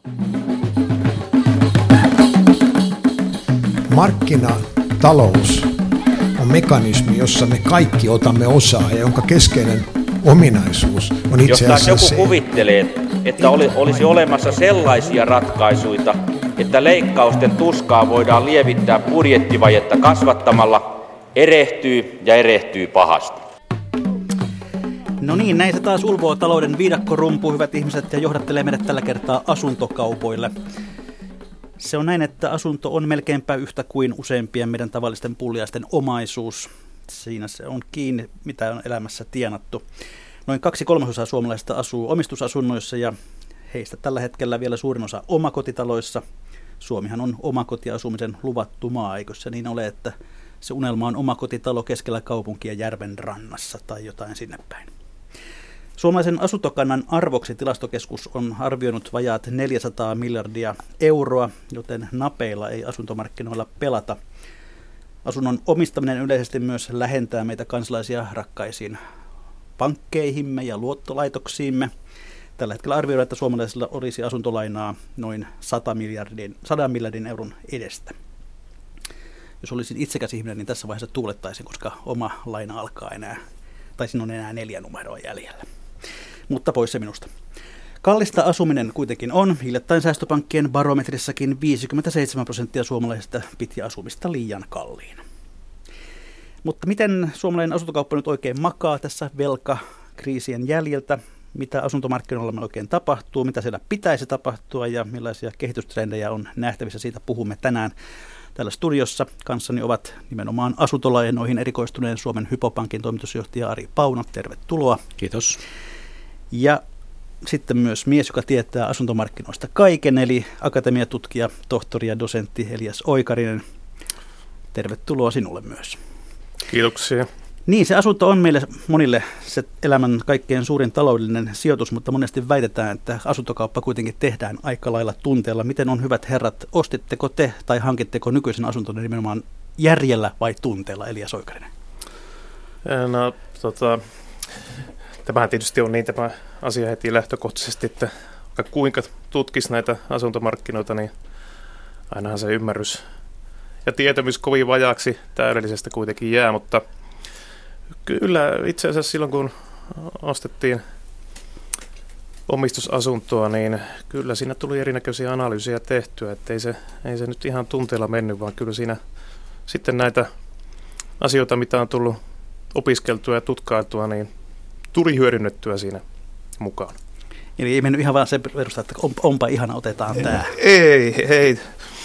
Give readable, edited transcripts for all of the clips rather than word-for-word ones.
Markkinatalous on mekanismi, jossa me kaikki otamme osaa ja jonka keskeinen ominaisuus on itse asiassa jos joku kuvittelee, että olisi olemassa sellaisia ratkaisuja, että leikkausten tuskaa voidaan lievittää budjettivajetta kasvattamalla, erehtyy pahasti. No niin, näin se taas ulvoo talouden viidakkorumpu, hyvät ihmiset, ja johdattelee meidät tällä kertaa asuntokaupoille. Se on näin, että asunto on melkeinpä yhtä kuin useimpien meidän tavallisten pulliaisten omaisuus. Siinä se on kiinni, mitä on elämässä tienattu. Noin 2/3 suomalaisista asuu omistusasunnoissa ja heistä tällä hetkellä vielä suurin osa omakotitaloissa. Suomihan on omakotiasumisen luvattu maa, eikö se niin ole, että se unelma on omakotitalo keskellä kaupunkia järven rannassa tai jotain sinne päin. Suomalaisen asuntokannan arvoksi Tilastokeskus on arvioinut vajaat 400 miljardia euroa, joten napeilla ei asuntomarkkinoilla pelata. Asunnon omistaminen yleisesti myös lähentää meitä kansalaisia rakkaisiin pankkeihimme ja luottolaitoksiimme. Tällä hetkellä arvioidaan, että suomalaisilla olisi asuntolainaa noin 100 miljardin euron edestä. Jos olisin itsekäs ihminen, niin tässä vaiheessa tuulettaisin, koska oma laina alkaa enää, tai siinä on enää 4 numeroa jäljellä. Mutta pois se minusta. Kallista asuminen kuitenkin on. Hiljattain säästöpankkien barometrissakin 57% suomalaisista piti asumista liian kalliina. Mutta miten suomalainen asuntokauppa nyt oikein makaa tässä velkakriisien jäljiltä? Mitä asuntomarkkinoilla oikein tapahtuu? Mitä siellä pitäisi tapahtua ja millaisia kehitystrendejä on nähtävissä? Siitä puhumme tänään täällä studiossa. Kanssani ovat nimenomaan asuntolainoihin erikoistuneen Suomen Hypopankin toimitusjohtaja Ari Pauna. Tervetuloa. Kiitos. Ja sitten myös mies, joka tietää asuntomarkkinoista kaiken, eli akatemiatutkija, tohtori ja dosentti Elias Oikarinen. Tervetuloa sinulle myös. Kiitoksia. Niin, se asunto on meille monille se elämän kaikkein suurin taloudellinen sijoitus, mutta monesti väitetään, että asuntokauppa kuitenkin tehdään aika lailla tunteella. Miten on, hyvät herrat, ostitteko te tai hankitteko nykyisen asuntonne nimenomaan järjellä vai tunteella, Elias Oikarinen? No, tämähän tietysti on niin tämä asia heti lähtökohtaisesti, että kuinka tutkisi näitä asuntomarkkinoita, niin ainahan se ymmärrys ja tietämys kovin vajaaksi täydellisestä kuitenkin jää, mutta kyllä itse asiassa silloin, kun ostettiin omistusasuntoa, niin kyllä siinä tuli erinäköisiä analyysiä tehtyä, että ei se nyt ihan tunteella mennyt, vaan kyllä siinä sitten näitä asioita, mitä on tullut opiskeltua ja tutkailtua, niin tuli hyödynnettyä siinä mukaan. Eli ei mennyt ihan vaan sen perusta, että onpa ihana, otetaan tämä. Ei.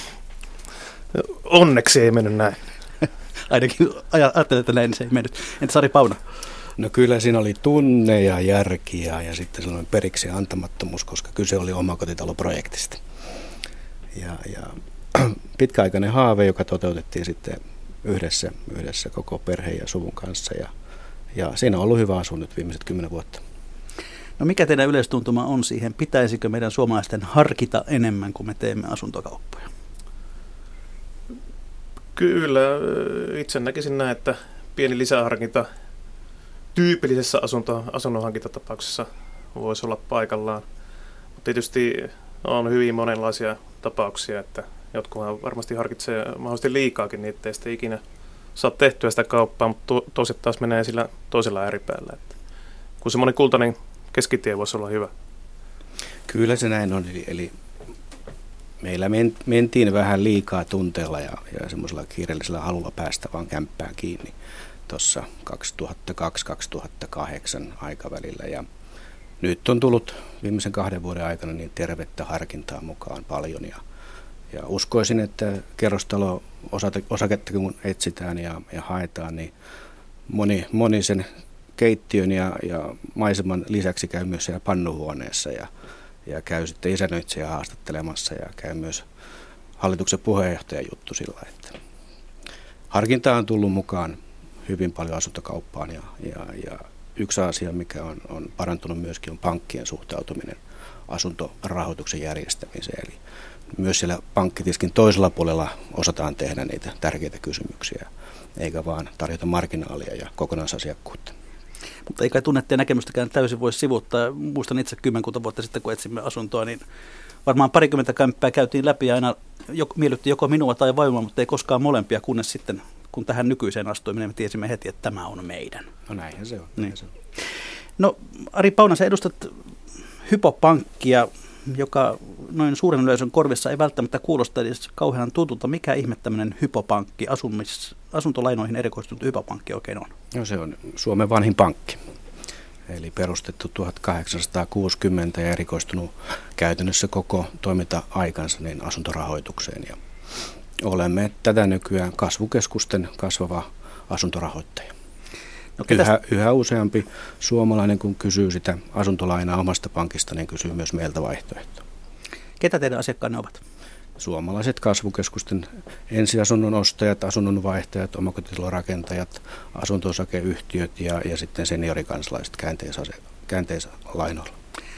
Onneksi ei mennyt näin. Ainakin ajattelin, että näin se ei mennyt. Entä Ari Pauna? No kyllä siinä oli tunne ja järki ja sitten sellainen periksi antamattomuus, koska kyse oli omakotitaloprojektista. Ja pitkäaikainen haave, joka toteutettiin sitten yhdessä koko perheen ja suvun kanssa. Ja siinä on ollut hyvä asua nyt viimeiset 10 vuotta. No mikä teidän yleistuntuma on siihen? Pitäisikö meidän suomalaisten harkita enemmän, kun me teemme asuntokauppoja? Kyllä, itse näkisin näin, että pieni lisäharkinta tyypillisessä asunnonhankintatapauksessa voisi olla paikallaan. Mutta tietysti on hyvin monenlaisia tapauksia, että jotkut varmasti harkitsee mahdollisesti liikaakin, niin ettei sitten ikinä saa tehtyä sitä kauppaa, mutta toiset taas menee sillä toisella ääripäällä. Että kun semmoinen kultainen keskitie voisi olla hyvä. Kyllä se näin on, eli meillä mentiin vähän liikaa tunteella ja semmoisella kiireellisellä halulla päästä vaan kämppään kiinni tuossa 2002-2008 aikavälillä. Ja nyt on tullut viimeisen 2 vuoden aikana niin tervettä harkintaa mukaan paljon. Ja uskoisin, että kerrostalo-osaketta kun etsitään ja haetaan, niin moni sen keittiön ja maiseman lisäksi käy myös siellä pannuhuoneessa ja käy sitten isännöitsijää haastattelemassa ja käy myös hallituksen puheenjohtajan juttu sillä, että harkintaa on tullut mukaan hyvin paljon asuntokauppaan ja yksi asia, mikä on parantunut myöskin, on pankkien suhtautuminen asuntorahoituksen järjestämiseen. Eli myös siellä pankkitiskin toisella puolella osataan tehdä niitä tärkeitä kysymyksiä, eikä vaan tarjota marginaalia ja kokonaisasiakkuutta. Mutta eikä tunnetta ja näkemystäkään täysin voi sivuuttaa. Muistan itse 10 vuotta sitten, kun etsimme asuntoa, niin varmaan 20 kämppää käytiin läpi ja aina miellytti joko minua tai vaimoa, mutta ei koskaan molempia, kunnes sitten, kun tähän nykyiseen astuimme, me tiesimme heti, että tämä on meidän. No näinhän se on. Niin. No Ari Pauna, sä edustat Hypo-pankkia, joka noin suuren yleisön korvissa ei välttämättä kuulosta edes kauhean tutulta. Mikä ihme tämmöinen Hypo-pankki, asuntolainoihin erikoistunut Hypo-pankki oikein on? No se on Suomen vanhin pankki. Eli perustettu 1860 ja erikoistunut käytännössä koko toiminta-aikansa niin asuntorahoitukseen. Ja olemme tätä nykyään kasvukeskusten kasvava asuntorahoittaja. No, yhä useampi suomalainen, kun kysyy sitä asuntolainaa omasta pankista, niin kysyy myös meiltä vaihtoehtoa. Ketä teidän asiakkaanne ovat? Suomalaiset kasvukeskusten ensiasunnon ostajat, asunnon vaihtajat, omakotitalorakentajat, asunto-osakeyhtiöt ja sitten seniorikansalaiset käänteislainoilla.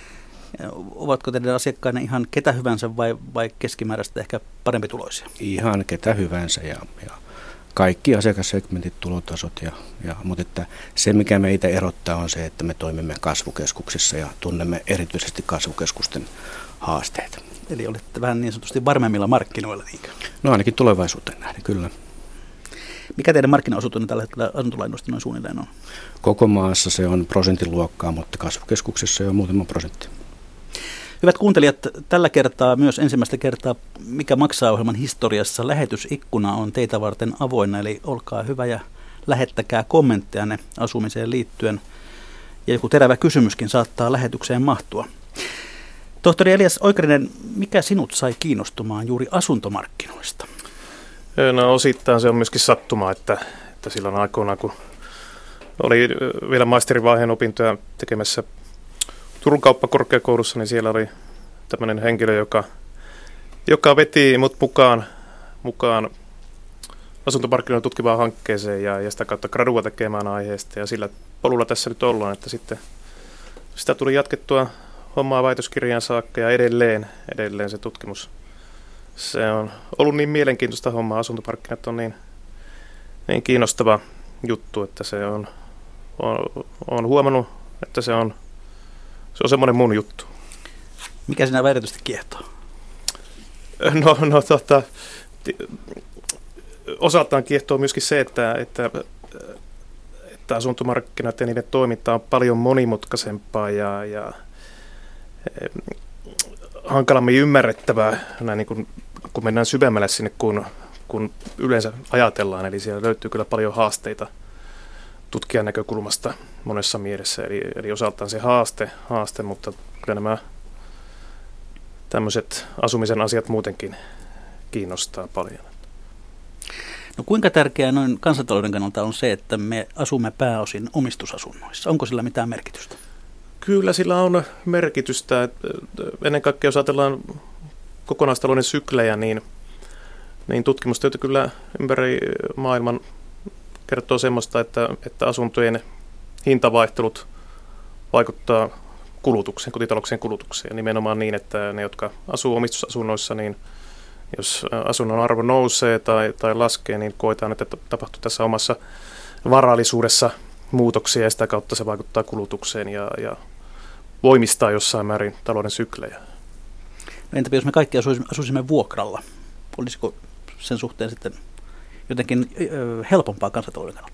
Ovatko teidän asiakkaanne ihan ketä hyvänsä vai keskimääräistä ehkä parempituloisia? Ihan ketä hyvänsä ja kaikki asiakassegmentit, tulotasot. Mutta että se, mikä meitä erottaa, on se, että me toimimme kasvukeskuksissa ja tunnemme erityisesti kasvukeskusten haasteita. Eli olette vähän niin sanotusti varmemmilla markkinoilla, niinkö? No ainakin tulevaisuuteen nähden, kyllä. Mikä teidän markkinaosuutenne tällä hetkellä asuntolainoista noin suunnilleen on? Koko maassa se on prosentin luokkaa, mutta kasvukeskuksessa jo muutama prosentti. Hyvät kuuntelijat, tällä kertaa myös ensimmäistä kertaa Mikä maksaa -ohjelman historiassa lähetysikkuna on teitä varten avoinna, eli olkaa hyvä ja lähettäkää kommenttejanne asumiseen liittyen. Ja joku terävä kysymyskin saattaa lähetykseen mahtua. Tohtori Elias Oikarinen, mikä sinut sai kiinnostumaan juuri asuntomarkkinoista? No osittain se on myöskin sattuma, että silloin aikoinaan, kun oli vielä maisterivaiheen opintoja tekemässä Turun kauppakorkeakoulussa, niin siellä oli tämmöinen henkilö, joka veti mut mukaan asuntomarkkinoiden tutkivaan hankkeeseen ja sitä kautta gradua tekemään aiheesta. Ja sillä polulla tässä nyt ollaan, että sitten sitä tuli jatkettua hommaa väitöskirjaan saakka ja edelleen se tutkimus. Se on ollut niin mielenkiintoista hommaa, asuntomarkkinat on niin kiinnostava juttu, että se on huomannut, että se on semmoinen mun juttu. Mikä sinä erityisesti kiehtoo? Osaltaan kiehtoo myöskin se, että asuntomarkkinat ja niiden toiminta on paljon monimutkaisempaa ja hankalammin ymmärrettävää, näin kun mennään syvemmälle sinne, kun yleensä ajatellaan. Eli siellä löytyy kyllä paljon haasteita tutkijan näkökulmasta monessa mielessä. Eli osaltaan se haaste, mutta kyllä nämä tämmöiset asumisen asiat muutenkin kiinnostaa paljon. No kuinka tärkeää noin kansantalouden kannalta on se, että me asumme pääosin omistusasunnoissa? Onko sillä mitään merkitystä? Kyllä sillä on merkitystä. Ennen kaikkea jos ajatellaan kokonaistalouden syklejä, niin tutkimustyötä kyllä ympäri maailman kertoo semmoista, että asuntojen hintavaihtelut vaikuttaa kulutukseen, kotitalouksien kulutukseen. Nimenomaan niin, että ne, jotka asuu omistusasunnoissa, niin jos asunnon arvo nousee tai laskee, niin koetaan, että tapahtuu tässä omassa varallisuudessa muutoksia ja sitä kautta se vaikuttaa kulutukseen ja voimistaa jossain määrin talouden syklejä. Entäpä jos me kaikki asuisimme vuokralla? Olisiko sen suhteen sitten jotenkin helpompaa kansantalouden kannalta?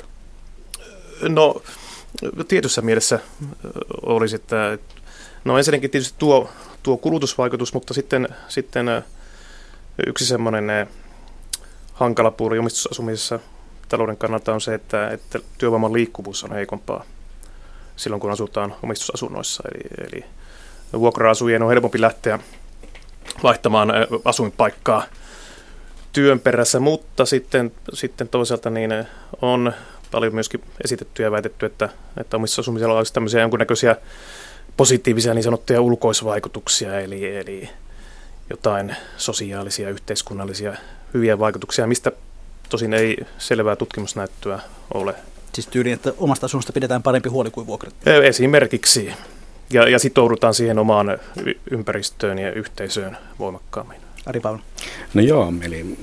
No tietyssä mielessä olisi, että ensinnäkin tietysti tuo kulutusvaikutus, mutta sitten yksi semmoinen hankala puoli omistusasumisessa talouden kannalta on se, että työvoiman liikkuvuus on heikompaa silloin, kun asutaan omistusasunnoissa. Eli vuokra-asujien on helpompi lähteä vaihtamaan asuinpaikkaa työn perässä, mutta sitten toisaalta niin on paljon myöskin esitetty ja väitetty, että omistusasumisella olisi tämmöisiä jonkunnäköisiä positiivisia niin sanottuja ulkoisvaikutuksia, eli jotain sosiaalisia, yhteiskunnallisia hyviä vaikutuksia, mistä tosin ei selvää tutkimusnäyttöä ole. Siis tyyliin, että omasta asunnosta pidetään parempi huoli kuin vuokrat? Esimerkiksi. Ja sitoudutaan siihen omaan ympäristöön ja yhteisöön voimakkaammin. Ari Pauna. No joo, eli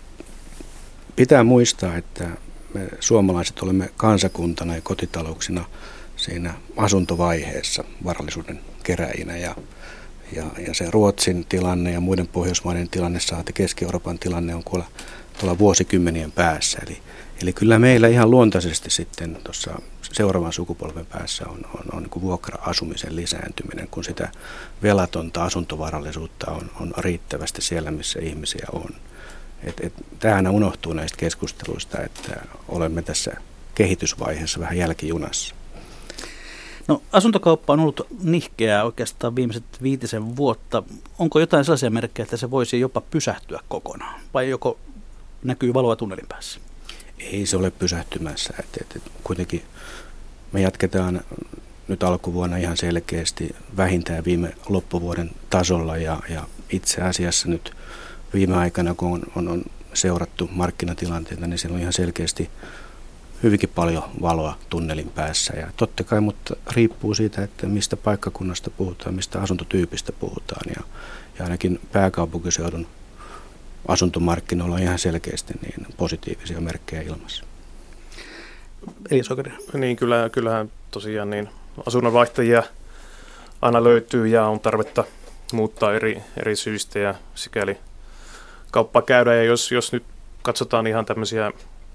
pitää muistaa, että me suomalaiset olemme kansakuntana ja kotitalouksina siinä asuntovaiheessa varallisuuden keräjinä Ja se Ruotsin tilanne ja muiden Pohjoismaiden tilanne, saati Keski-Euroopan tilanne on tuolla vuosikymmenien päässä. Eli kyllä meillä ihan luontaisesti sitten tuossa seuraavan sukupolven päässä on niin kuin vuokra-asumisen lisääntyminen, kun sitä velatonta asuntovarallisuutta on riittävästi siellä, missä ihmisiä on. Tämähän unohtuu näistä keskusteluista, että olemme tässä kehitysvaiheessa vähän jälkijunassa. No, asuntokauppa on ollut nihkeää oikeastaan viimeiset 5 vuotta. Onko jotain sellaisia merkkejä, että se voisi jopa pysähtyä kokonaan? Vai joko näkyy valoa tunnelin päässä? Ei se ole pysähtymässä. Kuitenkin me jatketaan nyt alkuvuonna ihan selkeästi vähintään viime loppuvuoden tasolla. Ja itse asiassa nyt viime aikana, kun on seurattu markkinatilanteita, niin siellä on ihan selkeästi hyvinkin paljon valoa tunnelin päässä. Ja totta kai, mutta riippuu siitä, että mistä paikkakunnasta puhutaan, mistä asuntotyypistä puhutaan. Ja ainakin pääkaupunkiseudun asuntomarkkinoilla on ihan selkeästi niin positiivisia merkkejä ilmassa. Eli Sokerinen. Niin, kyllähän tosiaan niin asunnonvaihtajia aina löytyy ja on tarvetta muuttaa eri syistä ja sikäli kauppaa käydään. Ja jos nyt katsotaan ihan tämmöisiä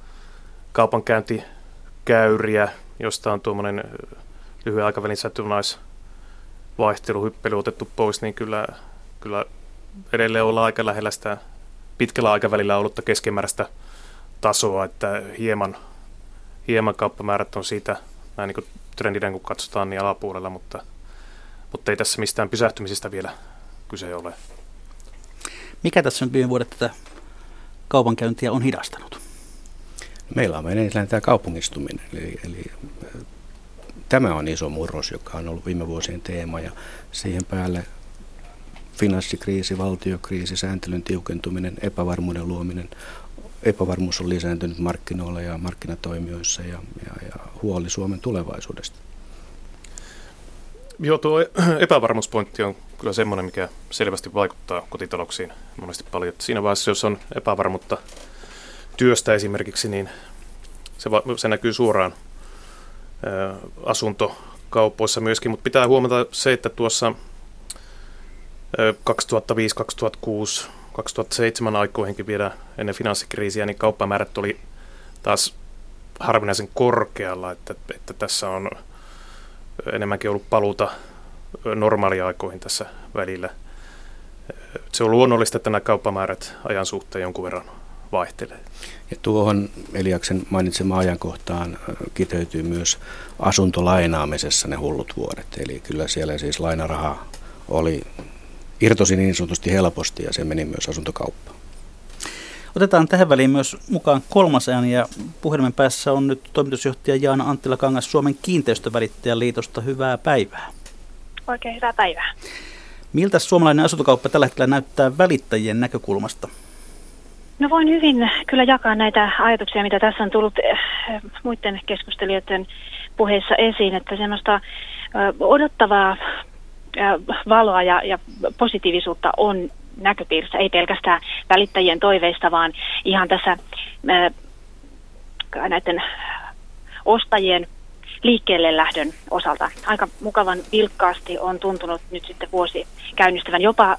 kaupankäyntikäyriä, josta on tuommoinen lyhyen aikavälin satunnaisvaihteluhyppely otettu pois, niin kyllä edelleen ollaan aika lähellä sitä pitkällä aikavälillä ollutta keskimääräistä tasoa, että hieman kauppamäärät on siitä näin niin kuin trendinen, kun katsotaan niin alapuolella, mutta ei tässä mistään pysähtymisestä vielä kyse ole. Mikä tässä nyt viime vuodet tätä kaupankäyntiä on hidastanut? Meillä on meneillään tämä kaupungistuminen, eli tämä on iso murros, joka on ollut viime vuosien teema, ja siihen päälle finanssikriisi, valtiokriisi, sääntelyn tiukentuminen, epävarmuuden luominen. Epävarmuus on lisääntynyt markkinoilla ja markkinatoimijoissa ja huoli Suomen tulevaisuudesta. Joo, tuo epävarmuuspointti on kyllä semmoinen, mikä selvästi vaikuttaa kotitalouksiin monesti paljon. Siinä vaiheessa, jos on epävarmuutta työstä esimerkiksi, niin se näkyy suoraan asuntokaupoissa myöskin, mutta pitää huomata se, että tuossa 2005, 2006, 2007 aikoihinkin vielä ennen finanssikriisiä, niin kauppamäärät oli taas harvinaisen korkealla, että tässä on enemmänkin ollut paluuta normaaliaikoihin tässä välillä. Se on luonnollista, että nämä kauppamäärät ajan suhteen jonkun verran vaihtelee. Ja tuohon Eliaksen mainitsemaan ajankohtaan kiteytyy myös asuntolainaamisessa ne hullut vuodet. Eli kyllä siellä siis lainaraha irtosi niin sanotusti helposti ja se meni myös asuntokauppaan. Otetaan tähän väliin myös mukaan kolmas ääni ja puhelimen päässä on nyt toimitusjohtaja Jaana Anttila-Kangas Suomen kiinteistövälittäjäliitosta. Hyvää päivää. Oikein hyvää päivää. Miltä suomalainen asuntokauppa tällä hetkellä näyttää välittäjien näkökulmasta? No voin hyvin kyllä jakaa näitä ajatuksia, mitä tässä on tullut muiden keskustelijoiden puheissa esiin, että semmoista odottavaa valoa ja positiivisuutta on näköpiirissä, ei pelkästään välittäjien toiveista, vaan ihan tässä näiden ostajien liikkeelle lähdön osalta. Aika mukavan vilkkaasti on tuntunut nyt sitten vuosi käynnistävän jopa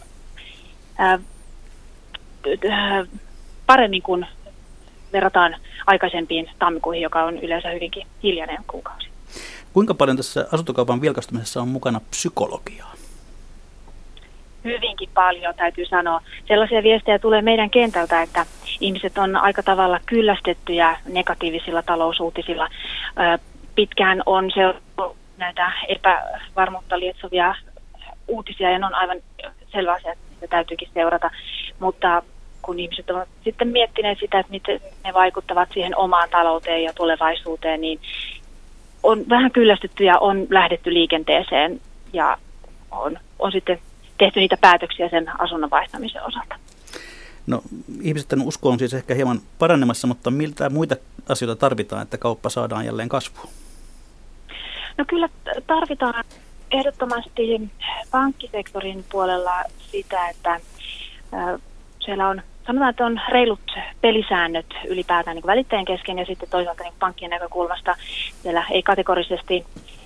paremmin kuin verrataan aikaisempiin tammikuihin, joka on yleensä hyvinkin hiljainen kuukausi. Kuinka paljon tässä asuntokaupan vilkastumisessa on mukana psykologiaa? Hyvinkin paljon, täytyy sanoa. Sellaisia viestejä tulee meidän kentältä, että ihmiset on aika tavalla kyllästettyjä negatiivisilla talousuutisilla. Pitkään on seurattu näitä epävarmuutta lietsovia uutisia ja ne on aivan selvä asia, että niitä täytyykin seurata. Mutta kun ihmiset ovat sitten miettineet sitä, että miten ne vaikuttavat siihen omaan talouteen ja tulevaisuuteen, niin on vähän kyllästytty ja on lähdetty liikenteeseen ja on sitten tehty niitä päätöksiä sen asunnon vaihtamisen osalta. No, ihmisten usko on siis ehkä hieman paranemassa, mutta miltä muita asioita tarvitaan, että kauppa saadaan jälleen kasvuun? No kyllä tarvitaan ehdottomasti pankkisektorin puolella sitä, että siellä on, sanotaan, että on reilut pelisäännöt ylipäätään niin välittäjän kesken ja sitten toisaalta niin pankkien näkökulmasta siellä ei kategorisesti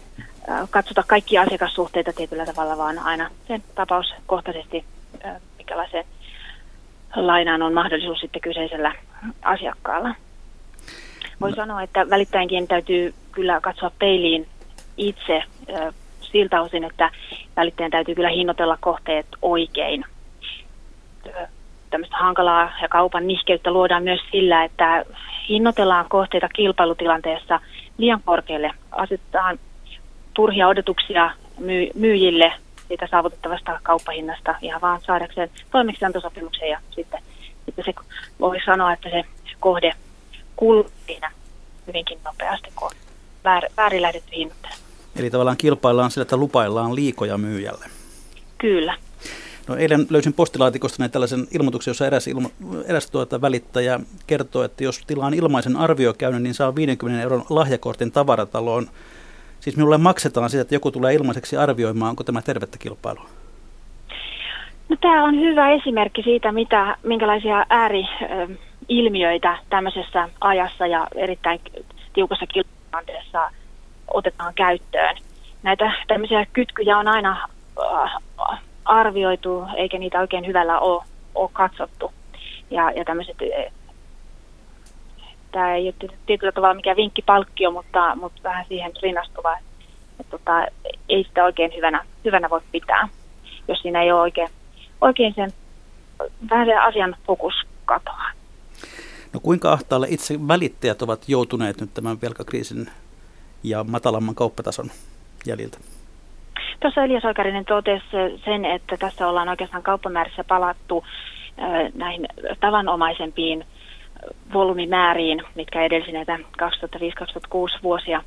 katsota kaikkia asiakassuhteita tietyllä tavalla, vaan aina sen tapauskohtaisesti, mikälaiseen lainaan on mahdollisuus sitten kyseisellä asiakkaalla. Voi sanoa, että välittäjänkin täytyy kyllä katsoa peiliin itse siltä osin, että välittäjän täytyy kyllä hinnoitella kohteet oikein. Tämmöistä hankalaa ja kaupan nihkeyttä luodaan myös sillä, että hinnoitellaan kohteita kilpailutilanteessa liian korkealle. Asetetaan turhia odotuksia myyjille siitä saavutettavasta kauppahinnasta ihan vaan saadakseen toimeksiantosopimuksen ja sitten se voi sanoa, että se kohde kuluu siinä hyvinkin nopeasti, kun on väärin lähdetty hinnoittelemaan. Eli tavallaan kilpaillaan sillä, että lupaillaan liikoja myyjälle. Kyllä. No, eilen löysin postilaatikosta tällaisen ilmoituksen, jossa eräs välittäjä kertoo, että jos tilaan ilmaisen arviokäynnin, niin saa 50 euron lahjakortin tavarataloon. Siis minulle maksetaan sitä, että joku tulee ilmaiseksi arvioimaan. Onko tämä tervettä kilpailua? No, tämä on hyvä esimerkki siitä, minkälaisia ääriilmiöitä tämmöisessä ajassa ja erittäin tiukassa kilpailutilanteessa otetaan käyttöön. Näitä tämmöisiä kytkyjä on aina arvioitu, eikä niitä oikein hyvällä ole katsottu. Ja tämmöiset, tämä ei ole tietyllä tavalla mikään vinkkipalkkio, mutta vähän siihen rinnastuva, että ei sitä oikein hyvänä voi pitää, jos siinä ei ole oikein sen vähän sen asian fokus katoaa. No, kuinka ahtaalle itse välittäjät ovat joutuneet nyt tämän velkakriisin ja matalamman kauppatason jäljiltä? Tuossa Elias Oikarinen totesi sen, että tässä ollaan oikeastaan kauppamäärissä palattu näihin tavanomaisempiin volyymimääriin, mitkä edelsi näitä 2005-2006 vuosia.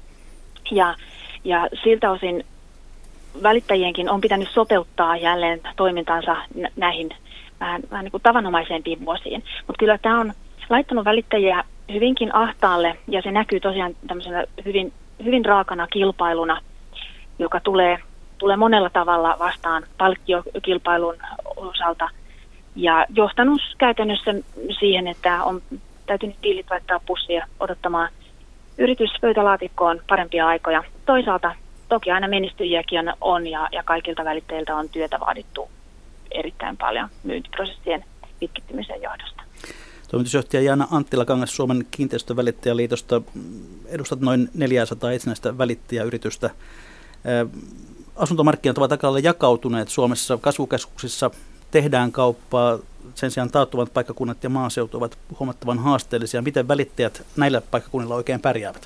Ja siltä osin välittäjienkin on pitänyt sopeuttaa jälleen toimintansa näihin vähän niin kuin tavanomaisempiin vuosiin. Mutta kyllä tämä on laittanut välittäjiä hyvinkin ahtaalle, ja se näkyy tosiaan tämmöisenä hyvin raakana kilpailuna, joka tulee monella tavalla vastaan palkkiokilpailun osalta ja johtanut käytännössä siihen, että on täytynyt tiilit laittaa pussiin odottamaan yrityspöytälaatikkoon parempia aikoja. Toisaalta toki aina menestyjiäkin on ja kaikilta välittäjiltä on työtä vaadittu erittäin paljon myyntiprosessien pitkittymisen johdosta. Toimitusjohtaja Jaana Anttila-Kangas Suomen kiinteistövälittäjäliitosta. Edustat noin 400 itsenäistä välittäjäyritystä. Asuntomarkkinat ovat aika lailla jakautuneet Suomessa. Kasvukeskuksissa tehdään kauppaa, sen sijaan taattuvat paikkakunnat ja maaseutu ovat huomattavan haasteellisia. Miten välittäjät näillä paikkakunnilla oikein pärjäävät?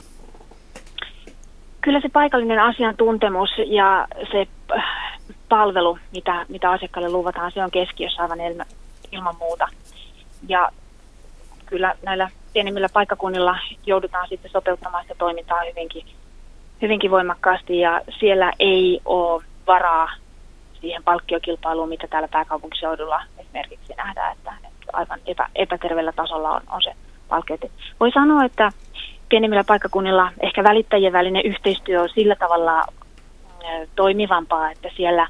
Kyllä se paikallinen asiantuntemus ja se palvelu, mitä asiakkaalle luvataan, se on keskiössä aivan ilman muuta. Ja kyllä näillä pienemmillä paikkakunnilla joudutaan sitten sopeuttamaan sitä toimintaa hyvinkin voimakkaasti, ja siellä ei ole varaa siihen palkkiokilpailuun, mitä täällä pääkaupunkiseudulla esimerkiksi nähdään, että aivan epäterveellä tasolla on se palkkio. Voi sanoa, että pienemmillä paikkakunnilla ehkä välittäjien välinen yhteistyö on sillä tavalla toimivampaa, että siellä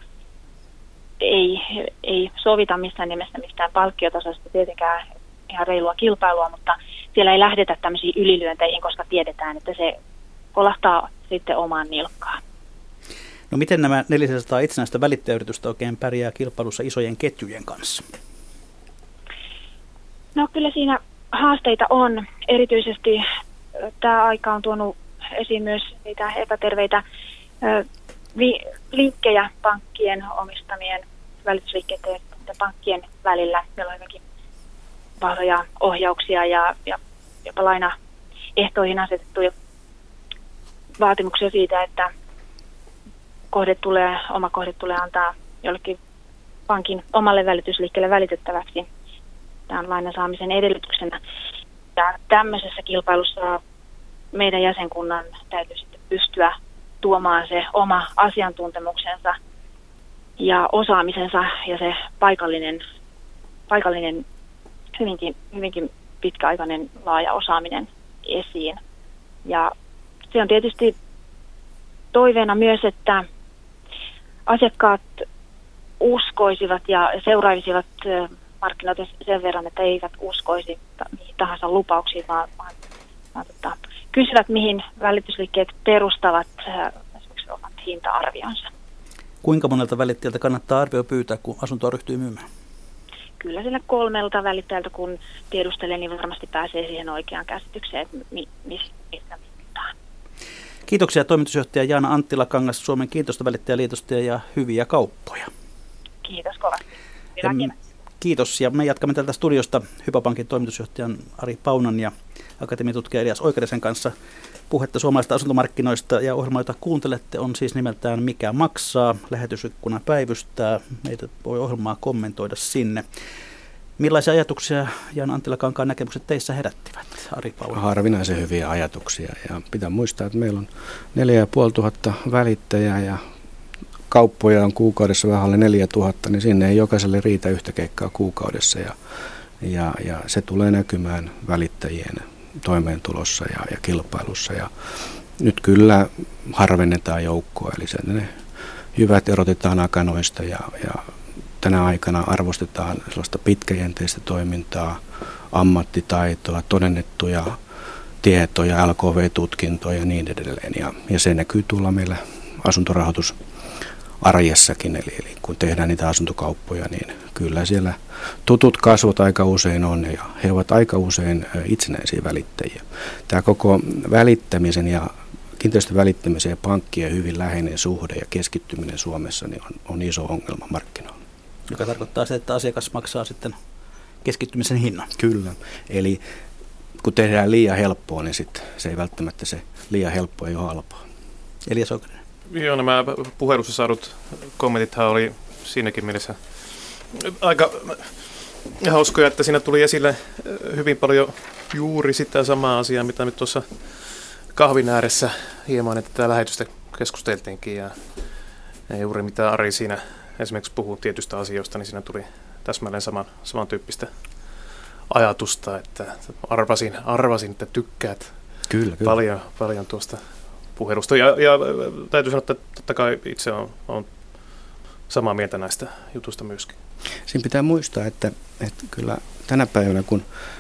ei sovita missään nimessä mistään palkkiotasosta, tietenkään ihan reilua kilpailua, mutta siellä ei lähdetä tämmöisiin ylilyönteihin, koska tiedetään, että se kolahtaa sitten omaan nilkkaan. No, miten nämä 400 itsenäistä välittäjäyritystä oikein pärjää kilpailussa isojen ketjujen kanssa? No, kyllä siinä haasteita on. Erityisesti tämä aika on tuonut esiin myös niitä epäterveitä linkkejä pankkien omistamien välitysliikkeiden ja pankkien välillä. Meillä on hyvinkin vahvoja ohjauksia ja jopa lainaehtoihin asetettuja vaatimuksia siitä, että oma kohde tulee antaa jollekin pankin omalle välitysliikkeelle välitettäväksi. Tämä on lainan saamisen edellytyksenä. Ja tämmöisessä kilpailussa meidän jäsenkunnan täytyy sitten pystyä tuomaan se oma asiantuntemuksensa ja osaamisensa ja se paikallinen hyvinkin pitkäaikainen laaja osaaminen esiin. Ja se on tietysti toiveena myös, että asiakkaat uskoisivat ja seuraisivat markkinoita sen verran, että eivät uskoisi mihin tahansa lupauksiin, vaan kysyvät, mihin välitysliikkeet perustavat esimerkiksi hinta-arvionsa. Kuinka monelta välittäjältä kannattaa arvio pyytää, kun asuntoa ryhtyy myymään? Kyllä sille 3 välittäjältä, kun tiedustelee, niin varmasti pääsee siihen oikeaan käsitykseen, että mistä mittaan. Kiitoksia toimitusjohtaja Jaana Anttila-Kangas Suomen kiinteistövälittäjäliitosta ja hyviä kauppoja. Kiitos kovasti. Hyvää Kiitos, ja me jatkamme tältä studiosta Hypopankin toimitusjohtajan Ari Paunan ja akatemiatutkija Elias Oikarisen kanssa puhetta suomalaisista asuntomarkkinoista, ja ohjelma, jota kuuntelette, on siis nimeltään Mikä maksaa? Lähetysikkuna päivystää. Meitä voi ohjelmaa kommentoida sinne. Millaisia ajatuksia Jaana Anttila-Kankaan näkemykset teissä herättivät, Ari Pauna? Harvinaisen hyviä ajatuksia, ja pitää muistaa, että meillä on 4,500 välittäjää ja kauppoja on kuukaudessa vähän alle 4,000, niin sinne ei jokaiselle riitä yhtä keikkaa kuukaudessa, ja se tulee näkymään välittäjien toimeentulossa ja kilpailussa. Ja nyt kyllä harvennetaan joukkoa, eli ne jyvät erotetaan akanoista, ja tänä aikana arvostetaan sellaista pitkäjänteistä toimintaa, ammattitaitoa, todennettuja tietoja, LKV-tutkintoja ja niin edelleen. Ja se näkyy tuolla meillä asuntorahoitusarjessakin, eli kun tehdään niitä asuntokauppoja, niin kyllä siellä tutut kasvot aika usein on, ja he ovat aika usein itsenäisiä välittäjiä. Tämä koko välittämisen ja kiinteistövälittämisen ja pankkien hyvin läheinen suhde ja keskittyminen Suomessa niin on iso ongelma markkinoilla. Joka tarkoittaa se, että asiakas maksaa sitten keskittymisen hinnan. Kyllä. Eli kun tehdään liian helppoa, niin sitten se ei välttämättä se liian helppo ei ole halpaa. Elias Oikarinen. Joo, nämä puhelussa saadut kommentithan oli siinäkin mielessä aika hauskoja, että siinä tuli esille hyvin paljon juuri sitä samaa asiaa, mitä nyt tuossa kahvin ääressä hieman, että tämä lähetystä keskusteltiinkin, ja juuri mitä Ari siinä esimerkiksi puhuu tietystä asioista, niin siinä tuli täsmälleen samantyyppistä ajatusta, että arvasin, että tykkäät Kyllä. paljon tuosta puhelusta. Ja täytyy sanoa, että totta kai itse on samaa mieltä näistä jutuista myöskin. Siinä pitää muistaa, että kyllä tänä päivänä, kun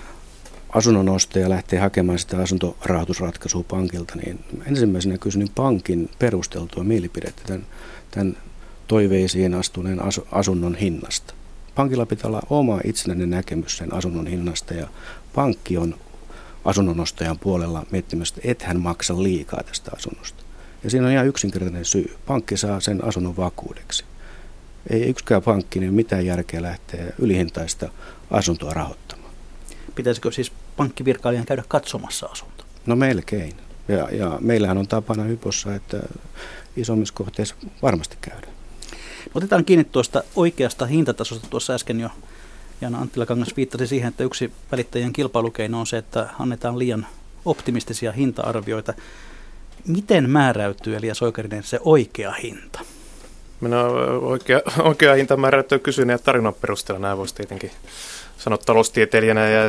asunnon ostaja lähtee hakemaan sitä asuntorahoitusratkaisua pankilta, niin ensimmäisenä kysyn pankin perusteltua mielipidettä tämän toiveisiin astuneen asunnon hinnasta. Pankilla pitää olla oma itsenäinen näkemys sen asunnon hinnasta, ja pankki on asunnonostajan puolella miettimästä, että et hän maksa liikaa tästä asunnosta. Ja siinä on ihan yksinkertainen syy. Pankki saa sen asunnon vakuudeksi. Ei yksikään pankki niin mitään järkeä lähteä ylihintaista asuntoa rahoittamaan. Pitäisikö siis pankkivirkailijan käydä katsomassa asuntoa? No melkein. Ja meillähän on tapana Hypossa, että isommissa kohteissa varmasti käydään. Otetaan kiinni tuosta oikeasta hintatasosta. Tuossa äsken jo Jaana Anttila-Kangas viittasi siihen, että yksi välittäjien kilpailukeino on se, että annetaan liian optimistisia hinta-arvioita. Miten määräytyy, Elias Oikarinen, se oikea hinta? Oikea hinta määräytyy kysynnän ja tarinan perusteella. Nämä voisi tietenkin sanoa taloustieteilijänä, ja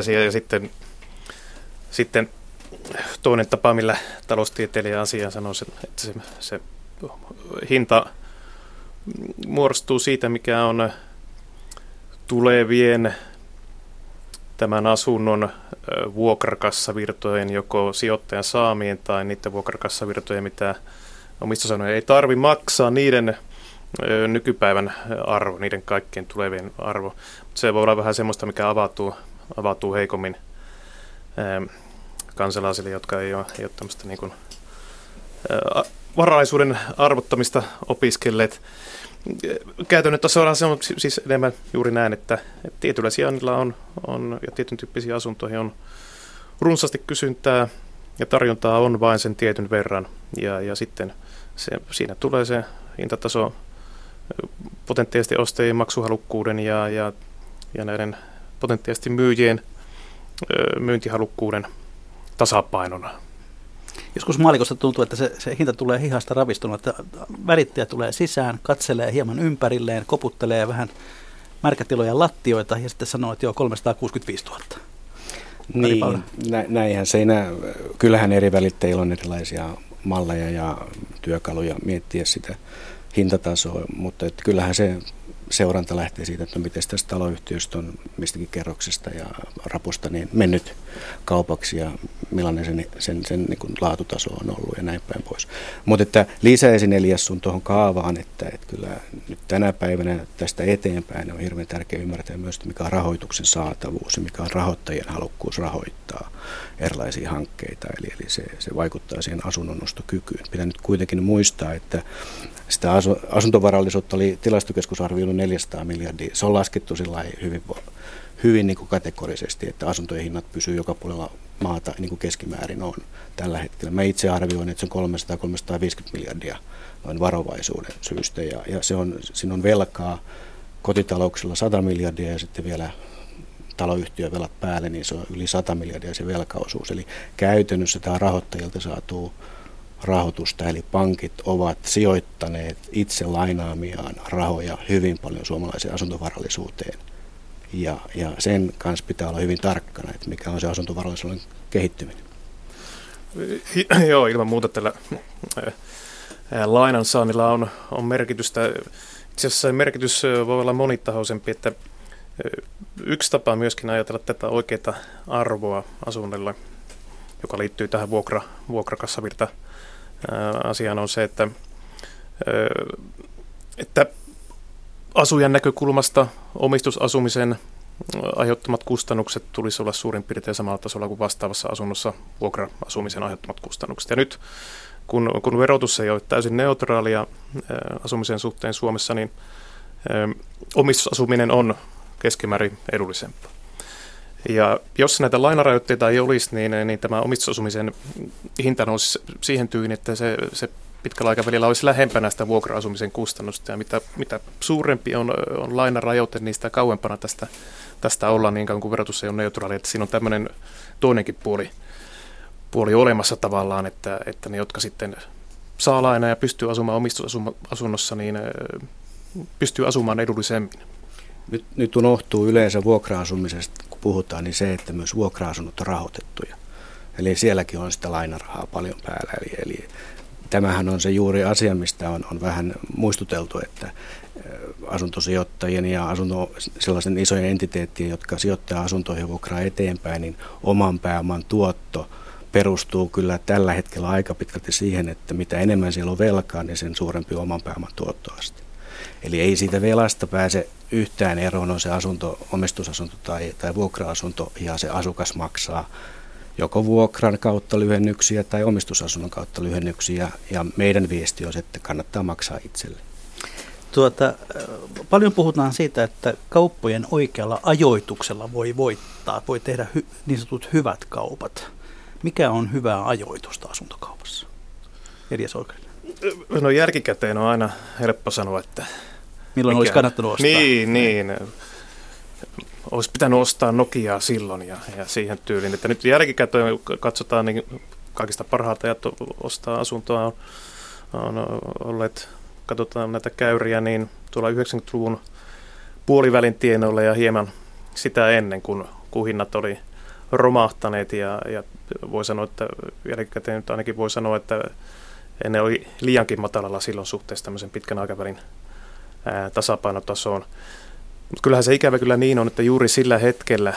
sitten toinen tapa, millä taloustieteilijä asiaa sanoo, että se hinta muodostuu siitä, mikä on tulevien tämän asunnon vuokrakassavirtojen, joko sijoittajan saamien tai niiden vuokrakassavirtojen, mitä omistusasujien ei tarvitse maksaa, niiden nykypäivän arvo, niiden kaikkien tulevien arvo. Mutta se voi olla vähän semmoista, mikä avautuu heikommin kansalaisille, jotka ei ole tämmöistä niin kuin varallisuuden arvottamista opiskelleet. Käytännön tasolla se on siis enemmän juuri näin, että tietyllä sijainnilla on ja tietyn tyyppisiä asuntoihin on runsaasti kysyntää ja tarjontaa on vain sen tietyn verran. Ja sitten siinä tulee se hintataso potentiaalisesti ostajien maksuhalukkuuden ja näiden potentiaalisesti myyjien myyntihalukkuuden tasapainona. Joskus maalikosta tuntuu, että se hinta tulee hihasta ravistunut, että välittäjä tulee sisään, katselee hieman ympärilleen, koputtelee vähän märkätiloja lattioita ja sitten sanoo, että joo, 365 000. Niin, näinhän se ei näe. Kyllähän eri välittäjillä on erilaisia malleja ja työkaluja miettiä sitä hintatasoa, mutta että kyllähän se seuranta lähtee siitä, että miten tästä taloyhtiöstä on mistäkin kerroksesta ja rapusta niin mennyt kaupaksi ja millainen sen niin kuin laatutaso on ollut ja näin päin pois. Mutta että lisäisin Elias sun tuohon kaavaan, että kyllä nyt tänä päivänä tästä eteenpäin on hirveän tärkeää ymmärtää myös, mikä on rahoituksen saatavuus ja mikä on rahoittajien halukkuus rahoittaa erilaisia hankkeita. Eli se vaikuttaa siihen asunnon ostokykyyn. Pitää nyt kuitenkin muistaa, että sitä asuntovarallisuutta oli Tilastokeskus arvioinut 400 miljardia. Se on laskettu hyvin niin kuin kategorisesti, että asuntojen hinnat pysyy joka puolella maata niin kuin keskimäärin on tällä hetkellä. Mä itse arvioin, että se on 300-350 miljardia noin varovaisuuden syystä. Ja siinä on velkaa kotitalouksilla 100 miljardia ja sitten vielä taloyhtiövelat päälle, niin se on yli 100 miljardia se velkaosuus. Eli käytännössä tämä rahoittajilta saatu rahoitusta, eli pankit ovat sijoittaneet itse lainaamiaan rahoja hyvin paljon suomalaiseen asuntovarallisuuteen. Ja sen kanssa pitää olla hyvin tarkkana, että mikä on se asuntovarallisuuden kehittyminen. Joo, ilman muuta tällä lainansaannilla on merkitystä. Itse asiassa merkitys voi olla monitahoisempi, että yksi tapa myöskin ajatella tätä oikeaa arvoa asunnolle, joka liittyy tähän vuokrakassavirta asiaan, on se, että asujan näkökulmasta omistusasumisen aiheuttamat kustannukset tulisi olla suurin piirtein samalla tasolla kuin vastaavassa asunnossa vuokra-asumisen aiheuttamat kustannukset. Ja nyt kun verotus ei ole täysin neutraalia asumisen suhteen Suomessa, niin omistusasuminen on keskimäärin edullisempaa. Ja jos näitä lainarajoitteita ei olisi, niin tämä omistusasumisen hinta nousi siihen tyyliin, että se pitkällä aikavälillä olisi lähempänä sitä vuokra-asumisen kustannusta. Ja mitä suurempi on lainarajoite, niin sitä kauempana tästä ollaan niin kauan kuin verotus ei ole neutraali. Että siinä on tämmöinen toinenkin puoli olemassa tavallaan, että ne, jotka sitten saa lainaa ja pystyy asumaan omistusasunnossa, niin pystyy asumaan edullisemmin. Nyt unohtuu yleensä vuokra-asumisesta, kun puhutaan, niin se, että myös vuokra-asunnot on rahoitettuja. Eli sielläkin on sitä lainarahaa paljon päällä. Eli tämähän on se juuri asia, mistä on vähän muistuteltu, että asuntosijoittajien ja sellaisen isojen entiteettien, jotka sijoittaa asuntoihin ja vuokraa eteenpäin, niin oman pääoman tuotto perustuu kyllä tällä hetkellä aika pitkälti siihen, että mitä enemmän siellä on velkaa, niin sen suurempi oman pääoman tuottoaste. Eli ei siitä velasta pääse yhtään eroon, on se omistusasunto tai vuokra-asunto, ja se asukas maksaa joko vuokran kautta lyhennyksiä tai omistusasunnon kautta lyhennyksiä, ja meidän viesti on se, että kannattaa maksaa itselle. Paljon puhutaan siitä, että kauppojen oikealla ajoituksella voi voittaa, voi tehdä niin sanotut hyvät kaupat. Mikä on hyvää ajoitusta asuntokaupassa? Elias Olkainen. No jälkikäteen on aina helppo sanoa, että milloin olisi kannattanut ostaa? Niin. Olisi pitänyt ostaa Nokiaa silloin ja siihen tyyliin. Että nyt jälkikäteen katsotaan, niin kaikista parhaat ajat ostaa asuntoa on olleet, katsotaan näitä käyriä, niin tuolla 90-luvun puolivälin tienoilla ja hieman sitä ennen, kun hinnat oli romahtaneet ja voi sanoa, että jälkikäteen nyt ainakin voi sanoa, että ne oli liiankin matalalla silloin suhteessa tämmöisen pitkän aikavälin tasapainotasoon. Mutta kyllähän se ikävä kyllä niin on, että juuri sillä hetkellä,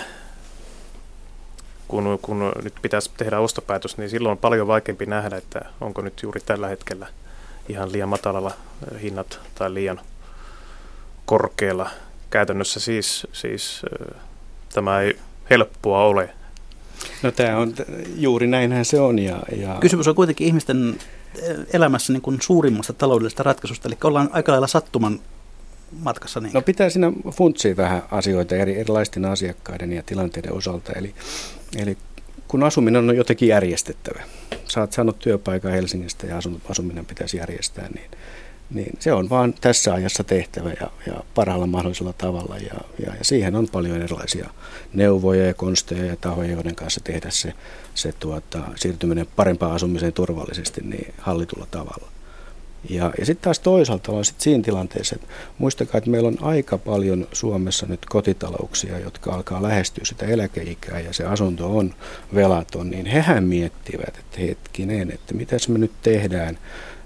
kun nyt pitäisi tehdä ostopäätös, niin silloin on paljon vaikeampi nähdä, että onko nyt juuri tällä hetkellä ihan liian matalalla hinnat tai liian korkealla. Käytännössä siis tämä ei helppoa ole. No tämä on juuri näinhän se on. Ja kysymys on kuitenkin ihmisten elämässä niin kuin suurimmasta taloudellisesta ratkaisusta, eli ollaan aika lailla sattuman matkassa. Niin. No pitää siinä funtsia vähän asioita erilaisten asiakkaiden ja tilanteiden osalta. Eli kun asuminen on jotenkin järjestettävä, sä oot saanut työpaikan Helsingistä ja asuminen pitäisi järjestää, niin se on vaan tässä ajassa tehtävä ja parhaalla mahdollisella tavalla. Ja siihen on paljon erilaisia neuvoja ja konsteja ja tahoja, joiden kanssa tehdä se siirtyminen parempaan asumiseen turvallisesti niin hallitulla tavalla. Ja sitten taas toisaalta ollaan sitten siinä tilanteessa, että muistakaa, että meillä on aika paljon Suomessa nyt kotitalouksia, jotka alkaa lähestyä sitä eläkeikää ja se asunto on velaton, niin hehän miettivät, että hetkinen, että mitäs me nyt tehdään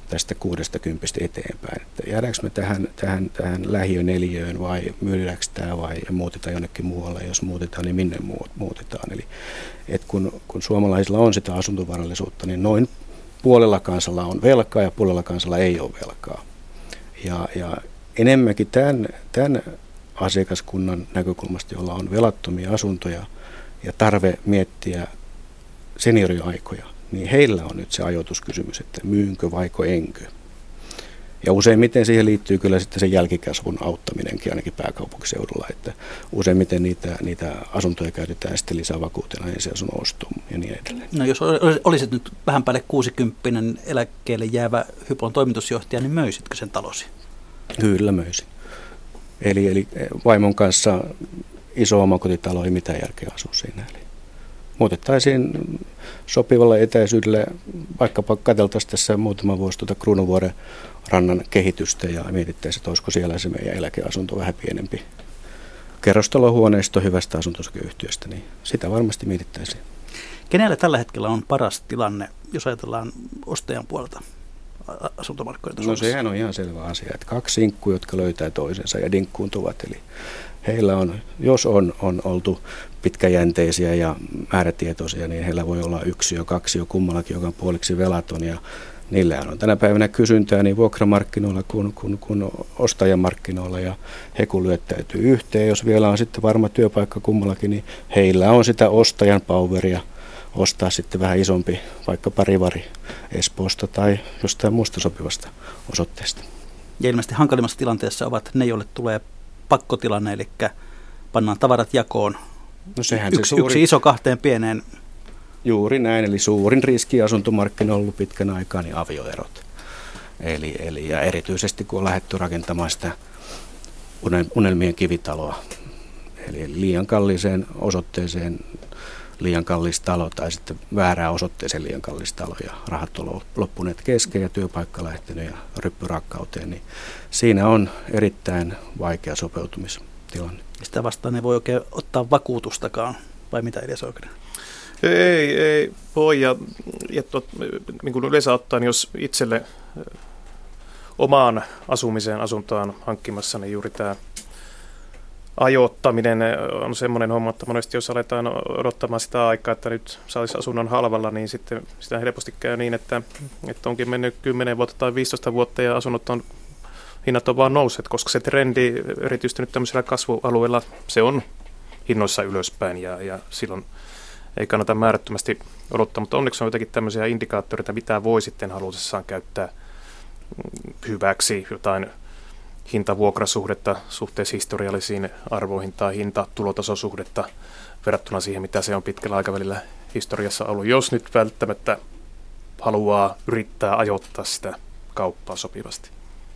tästä 60 eteenpäin. Että jäädäänkö me tähän lähiöneliöön vai myydäänkö tämä vai muutetaan jonnekin muualle, jos muutetaan, niin minne muutetaan. Eli kun suomalaisilla on sitä asuntovarallisuutta, niin noin puolella kansalla on velkaa ja puolella kansalla ei ole velkaa. Ja enemmänkin tämän asiakaskunnan näkökulmasta, jolla on velattomia asuntoja ja tarve miettiä senioriaikoja, niin heillä on nyt se ajoituskysymys, että myynkö vaiko enkö. Ja useimmiten siihen liittyy kyllä sitten sen jälkikasvun auttaminenkin ainakin pääkaupunkiseudulla, että useimmiten niitä asuntoja käytetään sitten lisävakuutena ensiasunnon ostoon ja niin edelleen. No jos olisit nyt vähän päälle 60 eläkkeelle jäävä Hypon toimitusjohtaja, niin möisitkö sen talosi? Kyllä möisin. Eli vaimon kanssa iso omakotitalo, ei mitään järkeä asua siinä. Eli muutettaisiin sopivalle etäisyydelle, vaikkapa katseltaisiin tässä muutama vuosi Kruununvuoren rannan kehitystä ja mietittäisiin, että olisiko siellä se meidän eläkeasunto vähän pienempi kerrostalohuoneisto hyvästä asunto-osakeyhtiöstä, niin sitä varmasti mietittäisiin. Kenellä tällä hetkellä on paras tilanne, jos ajatellaan ostajan puolelta asuntomarkkinoita Suomessa? No sehän on ihan selvä asia, että 2 sinkkua, jotka löytää toisensa ja dinkkuuntuvat, eli heillä on, jos on oltu pitkäjänteisiä ja määrätietoisia, niin heillä voi olla 1 ja 2 jo kummallakin, joka on puoliksi velaton. Ja niillähän on tänä päivänä kysyntää niin vuokramarkkinoilla kuin ostajamarkkinoilla. Ja he kun lyöttäytyy yhteen, jos vielä on sitten varma työpaikka kummallakin, niin heillä on sitä ostajan poweria ostaa sitten vähän isompi, vaikka parivari Espoosta tai jostain muusta sopivasta osoitteesta. Ja ilmeisesti hankalimmassa tilanteessa ovat ne, joille tulee pakkotilanne, eli pannaan tavarat jakoon. No yksi iso 2 pieneen. Juuri näin, eli suurin riski asuntomarkkinoilla on ollut pitkän aikaa, niin avioerot. Ja erityisesti kun on lähdetty rakentamaan sitä unelmien kivitaloa, eli liian kalliiseen osoitteeseen liian kallis talo tai sitten väärään osoitteeseen liian kallis talo ja rahat on loppuneet kesken ja työpaikka lähtenyt ja ryppyrakkauteen, niin siinä on erittäin vaikea sopeutumistilanne. Sitä vastaan ei voi oikein ottaa vakuutustakaan, vai mitä edes oikein? Ei voi, ja niin kuin yleensä ottaen, jos itselle omaan asuntoaan hankkimassa, niin juuri tämä ajoittaminen on semmoinen homma, että monesti jos aletaan odottamaan sitä aikaa, että nyt saisi asunnon halvalla, niin sitten sitä helposti käy niin, että onkin mennyt 10 vuotta tai 15 vuotta ja hinnat on vaan nousseet, koska se trendi erityisesti nyt tämmöisellä kasvualueella, se on hinnoissa ylöspäin ja silloin ei kannata määrättömästi odottaa, mutta onneksi on jotakin tämmöisiä indikaattoreita, mitä voi sitten halutessaan käyttää hyväksi, jotain hinta-vuokrasuhdetta suhteessa historiallisiin arvoihin tai hinta-tulotasosuhdetta verrattuna siihen, mitä se on pitkällä aikavälillä historiassa ollut, jos nyt välttämättä haluaa yrittää ajoittaa sitä kauppaa sopivasti.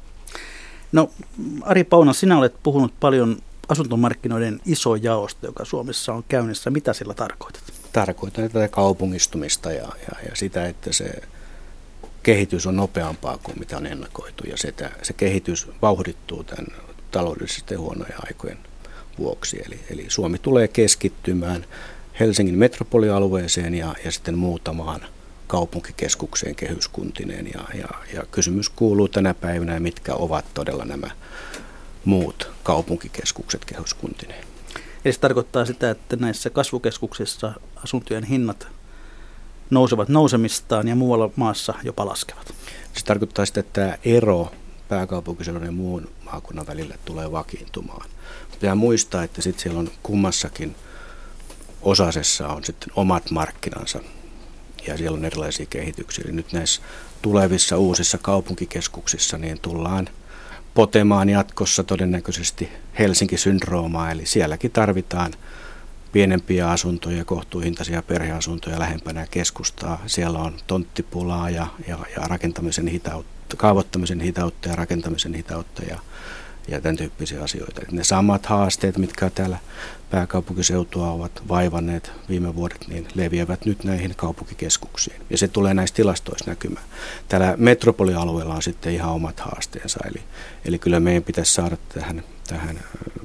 No, Ari Pauna, sinä olet puhunut paljon asuntomarkkinoiden isojaosta, joka Suomessa on käynnissä. Mitä sillä tarkoitat? Tarkoitan tätä kaupungistumista ja sitä, että se kehitys on nopeampaa kuin mitä on ennakoitu ja se kehitys vauhdittuu tämän taloudellisesti huonojen aikojen vuoksi. Eli Suomi tulee keskittymään Helsingin metropolialueeseen ja sitten muutamaan kaupunkikeskukseen kehyskuntineen. Ja kysymys kuuluu tänä päivänä, mitkä ovat todella nämä muut kaupunkikeskukset kehyskuntineen. Eli se tarkoittaa sitä, että näissä kasvukeskuksissa asuntojen hinnat nousevat nousemistaan ja muualla maassa jopa laskevat. Se tarkoittaa sitä, että tämä ero pääkaupunkiseudun ja muun maakunnan välillä tulee vakiintumaan. Pitää muistaa, että sitten siellä on kummassakin osasessa on sitten omat markkinansa ja siellä on erilaisia kehityksiä. Eli nyt näissä tulevissa uusissa kaupunkikeskuksissa niin tullaan potemaan jatkossa todennäköisesti Helsinki-syndroomaa, eli sielläkin tarvitaan pienempiä asuntoja, kohtuuhintaisia perheasuntoja lähempänä keskustaa. Siellä on tonttipulaa ja rakentamisen hitautta, kaavoittamisen hitautta ja rakentamisen hitautta ja tämän tyyppisiä asioita. Ne samat haasteet, mitkä täällä pääkaupunkiseutua ovat vaivanneet viime vuodet, niin leviävät nyt näihin kaupunkikeskuksiin. Ja se tulee näissä tilastoissa näkymään. Täällä metropolialueella on sitten ihan omat haasteensa. Eli kyllä meidän pitäisi saada tähän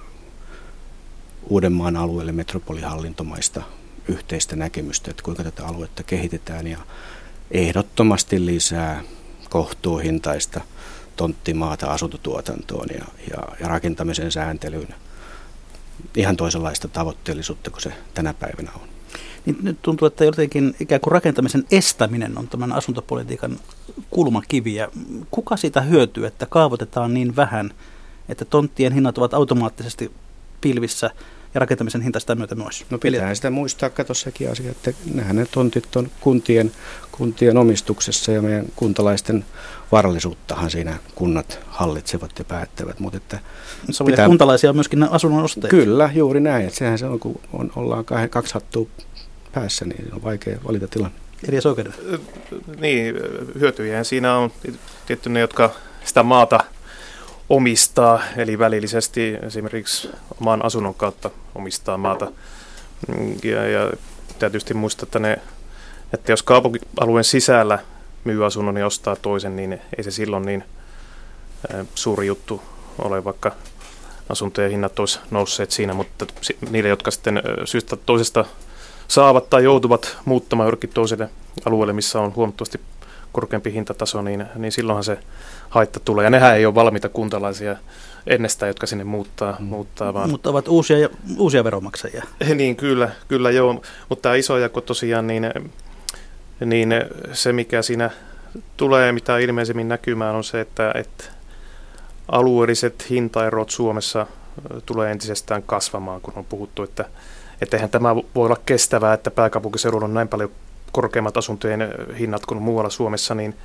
Uudenmaan alueelle metropolihallintomaista yhteistä näkemystä, että kuinka tätä aluetta kehitetään ja ehdottomasti lisää kohtuuhintaista tonttimaata asuntotuotantoon ja rakentamisen sääntelyyn ihan toisenlaista tavoitteellisuutta kuin se tänä päivänä on. Niin nyt tuntuu, että jotenkin ikään kuin rakentamisen estäminen on tämän asuntopolitiikan kulmakivi. Ja kuka siitä hyötyy, että kaavoitetaan niin vähän, että tonttien hinnat ovat automaattisesti pilvissä ja rakentamisen hinta sitä myötä myös? No pitää sitä muistaa, kato sekin asia, että ne tontit on kuntien omistuksessa ja meidän kuntalaisten varallisuuttahan siinä kunnat hallitsevat ja päättävät. Mutta että kuntalaisia on myöskin asunnon ostajia. Kyllä, juuri näin. Että sehän se on, kun ollaan kaksi hattua päässä, niin on vaikea valita tilanne. Elias Oukarinen. Niin, hyötyjään siinä on tietty ne, jotka sitä maata omistaa, eli välillisesti esimerkiksi oman asunnon kautta omistaa maata. Ja tietysti muistaa, että jos kaupunkialueen sisällä myy asunnon ja ostaa toisen, niin ei se silloin niin suuri juttu ole, vaikka asuntojen hinnat olisi nousseet siinä, mutta niille, jotka sitten syystä toisesta saavat tai joutuvat muuttamaan jollekin toiselle alueelle, missä on huomattavasti korkeampi hintataso, niin silloinhan se haitta tulee. Ja nehän ei ole valmiita kuntalaisia ennestään, jotka sinne muuttaa vaan. Mutta ovat uusia veronmaksajia. Niin, kyllä joo. Mutta tämä iso jako tosiaan, niin se mikä siinä tulee, mitä ilmeisemmin näkymään, on se, että alueelliset hintaerot Suomessa tulee entisestään kasvamaan, kun on puhuttu, että eihän tämä voi olla kestävää, että pääkaupunkiseudulla on näin paljon korkeammat asuntojen hinnat kuin muualla Suomessa, niin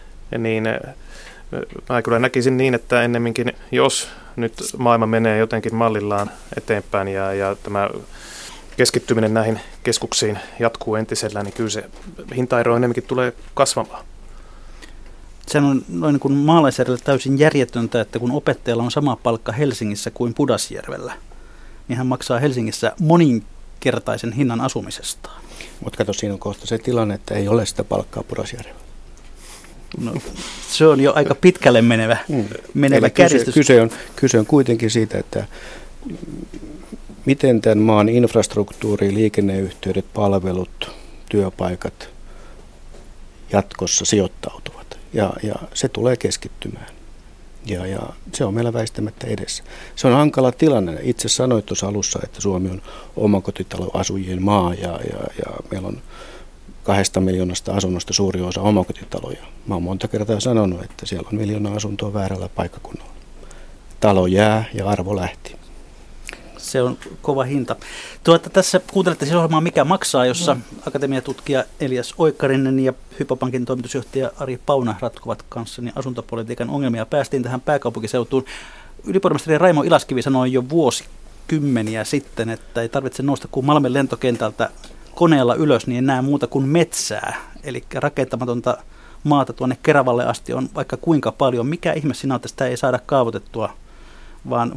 mä kyllä näkisin niin, että ennemminkin, jos nyt maailma menee jotenkin mallillaan eteenpäin ja tämä keskittyminen näihin keskuksiin jatkuu entisellään, niin kyllä se hintaero ennemminkin tulee kasvamaan. Se on noin niin kuin maalaisjärjellä täysin järjetöntä, että kun opettajalla on sama palkka Helsingissä kuin Pudasjärvellä, niin hän maksaa Helsingissä moninkertaisen hinnan asumisestaan. Mutta kato, siinä on kohta se tilanne, että ei ole sitä palkkaa Pudasjärvellä. No, se on jo aika pitkälle menevä kärjistys. Kyse on kuitenkin siitä, että miten tämän maan infrastruktuuri, liikenneyhteydet, palvelut, työpaikat jatkossa sijoittautuvat. Ja se tulee keskittymään. Ja se on meillä väistämättä edessä. Se on hankala tilanne. Itse sanoit tuossa alussa, että Suomi on omakotitaloasujien maa ja meillä on 2 miljoonasta asunnosta suuri osa omakotitaloja. Mä oon monta kertaa sanonut, että siellä on 1 miljoonaa asuntoa väärällä paikkakunnalla. Talo jää ja arvo lähti. Se on kova hinta. Tässä kuuntelette siis ohjelmaa Mikä maksaa, jossa akatemiatutkija Elias Oukarinen ja Hypopankin toimitusjohtaja Ari Pauna ratkovat kanssani asuntopolitiikan ongelmia. Päästiin tähän pääkaupunkiseutuun. Ylipormestari Raimo Ilaskivi sanoi jo vuosikymmeniä sitten, että ei tarvitse nousta kuin Malmin lentokentältä koneella ylös, niin ei näe muuta kuin metsää. Eli rakentamatonta maata tuonne Keravalle asti on vaikka kuinka paljon. Mikä ihme siinä on, että sitä ei saada kaavoitettua, vaan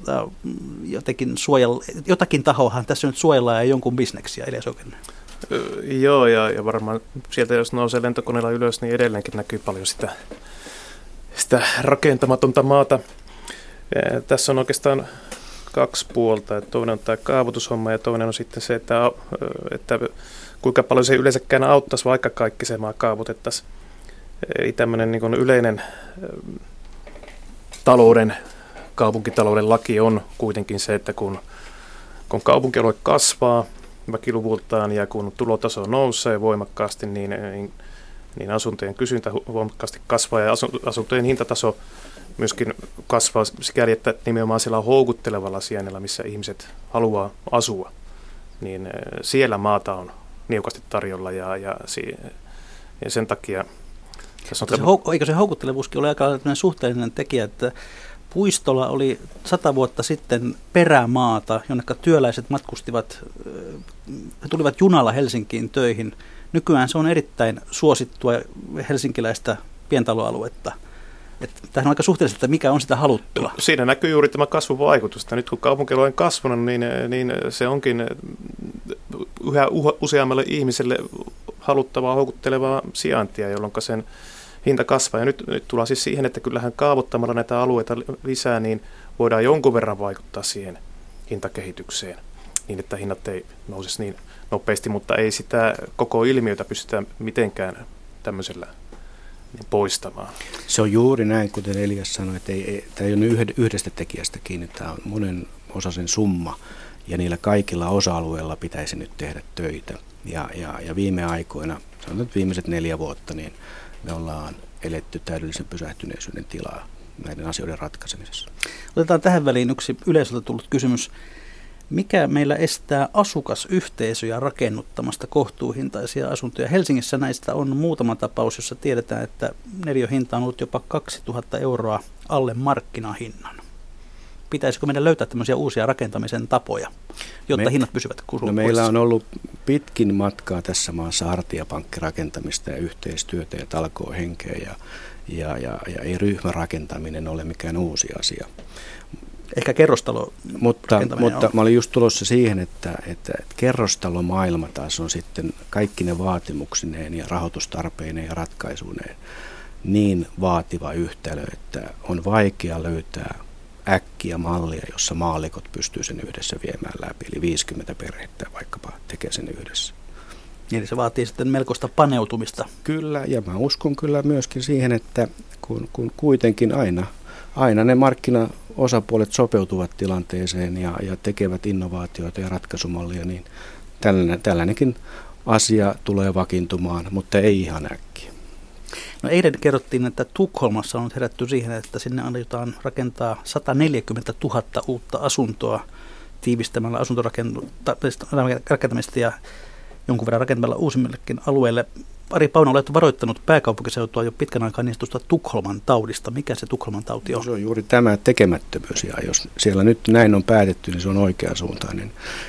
jotakin tahoahan tässä nyt suojellaan ja jonkun bisneksiä, Elias Oukarinen. Joo, ja varmaan sieltä jos nousee lentokoneella ylös, niin edelleenkin näkyy paljon sitä rakentamatonta maata. Tässä on oikeastaan 2 puolta. Toinen on tämä kaavoitushomma ja toinen on sitten se, että kuinka paljon se yleensäkään auttaisi, vaikka kaikki se maa kaavoitettaisiin. Eli tämmöinen niin kuin yleinen kaupunkitalouden laki on kuitenkin se, että kun kaupunkialue kasvaa väkiluvultaan ja kun tulotaso nousee voimakkaasti, niin asuntojen kysyntä voimakkaasti kasvaa ja asuntojen hintataso myöskin kasvaa sikäli, että nimenomaan siellä on houkuttelevalla sijainnilla, missä ihmiset haluaa asua, niin siellä maata on niukasti tarjolla ja sen takia... Eikö se houkuttelevuuskin ole aika suhteellinen tekijä, että Puistola oli 100 vuotta sitten perämaata, jonneka työläiset tulivat junalla Helsinkiin töihin. Nykyään se on erittäin suosittua helsinkiläistä pientaloaluetta. Tämähän on aika suhteellista, että mikä on sitä haluttua. Siinä näkyy juuri tämä kasvuvaikutus. Nyt kun kaupunkialue on kasvanut, niin se onkin yhä useammalle ihmiselle haluttavaa, houkuttelevaa sijaintia, jolloin sen hinta kasvaa. Ja nyt tullaan siis siihen, että kyllähän kaavoittamalla näitä alueita lisää, niin voidaan jonkun verran vaikuttaa siihen hintakehitykseen, niin että hinnat ei nousisi niin nopeasti, mutta ei sitä koko ilmiötä pystytä mitenkään tämmöisellä poistamaan. Se on juuri näin, kuten Elias sanoi, että tämä ei ole yhdestä tekijästä kiinni, tämä on monen osaisen summa, ja niillä kaikilla osa-alueilla pitäisi nyt tehdä töitä. Ja viime aikoina, sanotaan viimeiset 4 vuotta, niin me ollaan eletty täydellisen pysähtyneisyyden tilaa näiden asioiden ratkaisemisessa. Otetaan tähän väliin yksi yleisöltä tullut kysymys. Mikä meillä estää asukasyhteisöjä rakennuttamasta kohtuuhintaisia asuntoja? Helsingissä näistä on muutama tapaus, jossa tiedetään, että neliöhinta on ollut jopa 2000 euroa alle markkinahinnan. Pitäisikö meidän löytää tämmöisiä uusia rakentamisen tapoja, jotta hinnat pysyvät kursussa? Meillä on ollut pitkin matkaa tässä maassa hartiapankkirakentamista ja yhteistyötä ja talkoohenkeä ja ei ryhmärakentaminen ole mikään uusi asia. Ehkä kerrostalo. Mutta mä olin just tulossa siihen, että kerrostalomaailma taas on sitten kaikki ne vaatimuksineen ja rahoitustarpeineen ja ratkaisuineen niin vaativa yhtälö, että on vaikea löytää äkkiä mallia, jossa maallikot pystyy sen yhdessä viemään läpi. Eli 50 perhettä vaikkapa tekee sen yhdessä. Eli se vaatii sitten melkoista paneutumista. Kyllä, ja mä uskon kyllä myöskin siihen, että kun kuitenkin aina ne markkinaosapuolet sopeutuvat tilanteeseen ja tekevät innovaatioita ja ratkaisumallia, niin tällainenkin asia tulee vakiintumaan, mutta ei ihan äkkiä. No eilen kerrottiin, että Tukholmassa on herätty siihen, että sinne aiotaan rakentaa 140 000 uutta asuntoa tiivistämällä asuntorakentamista ja jonkun verran rakentamalla uusimmillekin alueille. Ari Pauno, olet varoittanut pääkaupunkiseutua jo pitkän aikaa niin sanotusta Tukholman taudista. Mikä se Tukholman tauti on? No, se on juuri tämä tekemättömyys, ja jos siellä nyt näin on päätetty, niin se on oikeasuuntainen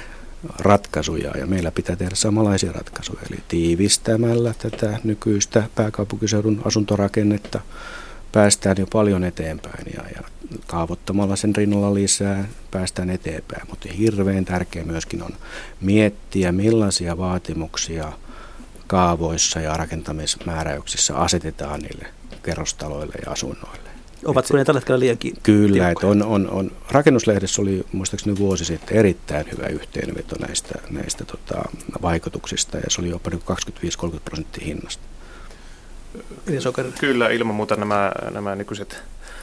ratkaisu, ja meillä pitää tehdä samanlaisia ratkaisuja, eli tiivistämällä tätä nykyistä pääkaupunkiseudun asuntorakennetta päästään jo paljon eteenpäin, ja kaavoittamalla sen rinnalla lisää päästään eteenpäin, mutta hirveän tärkeää myöskin on miettiä, millaisia vaatimuksia kaavoissa ja rakentamismääräyksissä asetetaan niille kerrostaloille ja asunnoille. Ovatko ne tällä hetkellä liiankin Kyllä, että on. Rakennuslehdessä oli muistaakseni vuosi sitten erittäin hyvä yhteenveto näistä vaikutuksista, ja se oli jopa 25-30% hinnasta. Kyllä, ilman muuta nämä nykyiset